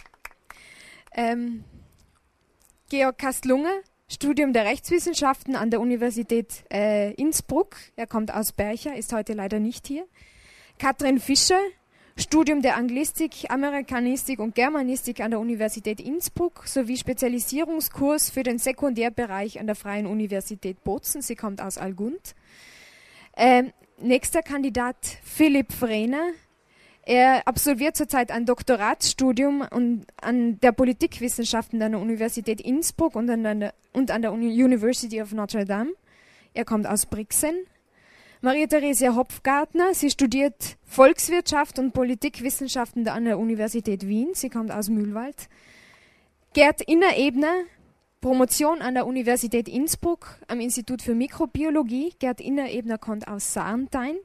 Georg Kastlunge, Studium der Rechtswissenschaften an der Universität Innsbruck. Er kommt aus Bercher, ist heute leider nicht hier. Katrin Fischer, Studium der Anglistik, Amerikanistik und Germanistik an der Universität Innsbruck sowie Spezialisierungskurs für den Sekundärbereich an der Freien Universität Bozen. Sie kommt aus Algund. Nächster Kandidat Philipp Frehner. Er absolviert zurzeit ein Doktoratsstudium an der Politikwissenschaften an der Universität Innsbruck und an der University of Notre Dame. Er kommt aus Brixen. Maria-Theresia Hopfgartner, sie studiert Volkswirtschaft und Politikwissenschaften an der Universität Wien. Sie kommt aus Mühlwald. Gerd Innerebner, Promotion an der Universität Innsbruck am Institut für Mikrobiologie. Gerd Innerebner kommt aus Sarntein.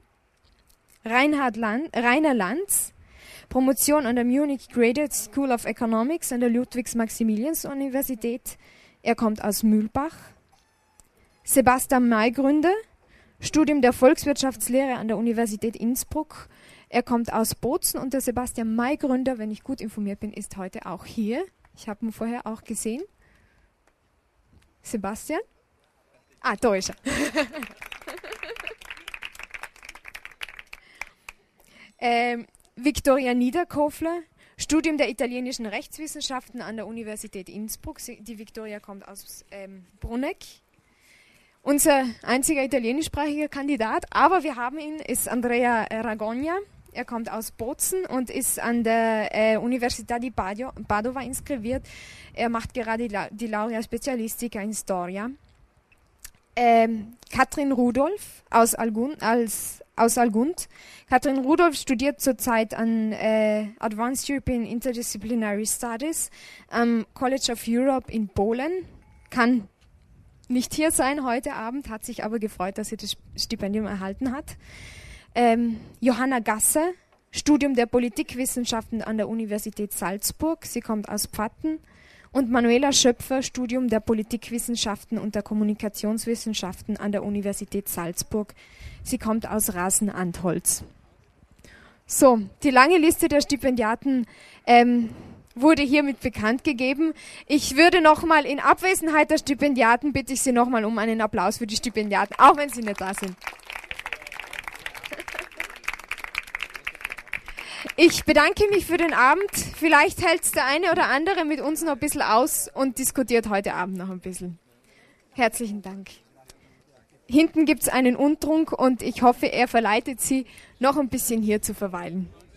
Rainer Lanz, Promotion an der Munich Graduate School of Economics an der Ludwigs-Maximilians-Universität. Er kommt aus Mühlbach. Sebastian Maygründer, Studium der Volkswirtschaftslehre an der Universität Innsbruck. Er kommt aus Bozen und der Sebastian Maygründer, wenn ich gut informiert bin, ist heute auch hier. Ich habe ihn vorher auch gesehen. Sebastian? Ah, da ist er. Viktoria Niederkofler, Studium der italienischen Rechtswissenschaften an der Universität Innsbruck. Die Viktoria kommt aus Bruneck. Unser einziger italienischsprachiger Kandidat, aber wir haben ihn, ist Andrea Ragogna. Er kommt aus Bozen und ist an der Università di Padova inskriviert. Er macht gerade die Laurea Specialistica in Storia. Katrin Rudolph aus Algund. Katrin Rudolph studiert zurzeit an Advanced European Interdisciplinary Studies am College of Europe in Polen. Kann nicht hier sein heute Abend, hat sich aber gefreut, dass sie das Stipendium erhalten hat. Johanna Gasser, Studium der Politikwissenschaften an der Universität Salzburg. Sie kommt aus Pfatten. Und Manuela Schöpfer, Studium der Politikwissenschaften und der Kommunikationswissenschaften an der Universität Salzburg. Sie kommt aus Rasen-Antholz. So, die lange Liste der Stipendiaten wurde hiermit bekannt gegeben. Ich würde nochmal in Abwesenheit der Stipendiaten, bitte ich Sie nochmal um einen Applaus für die Stipendiaten, auch wenn sie nicht da sind. Ich bedanke mich für den Abend. Vielleicht hält der eine oder andere mit uns noch ein bisschen aus und diskutiert heute Abend noch ein bisschen. Herzlichen Dank. Hinten gibt es einen Untrunk und ich hoffe, er verleitet Sie, noch ein bisschen hier zu verweilen.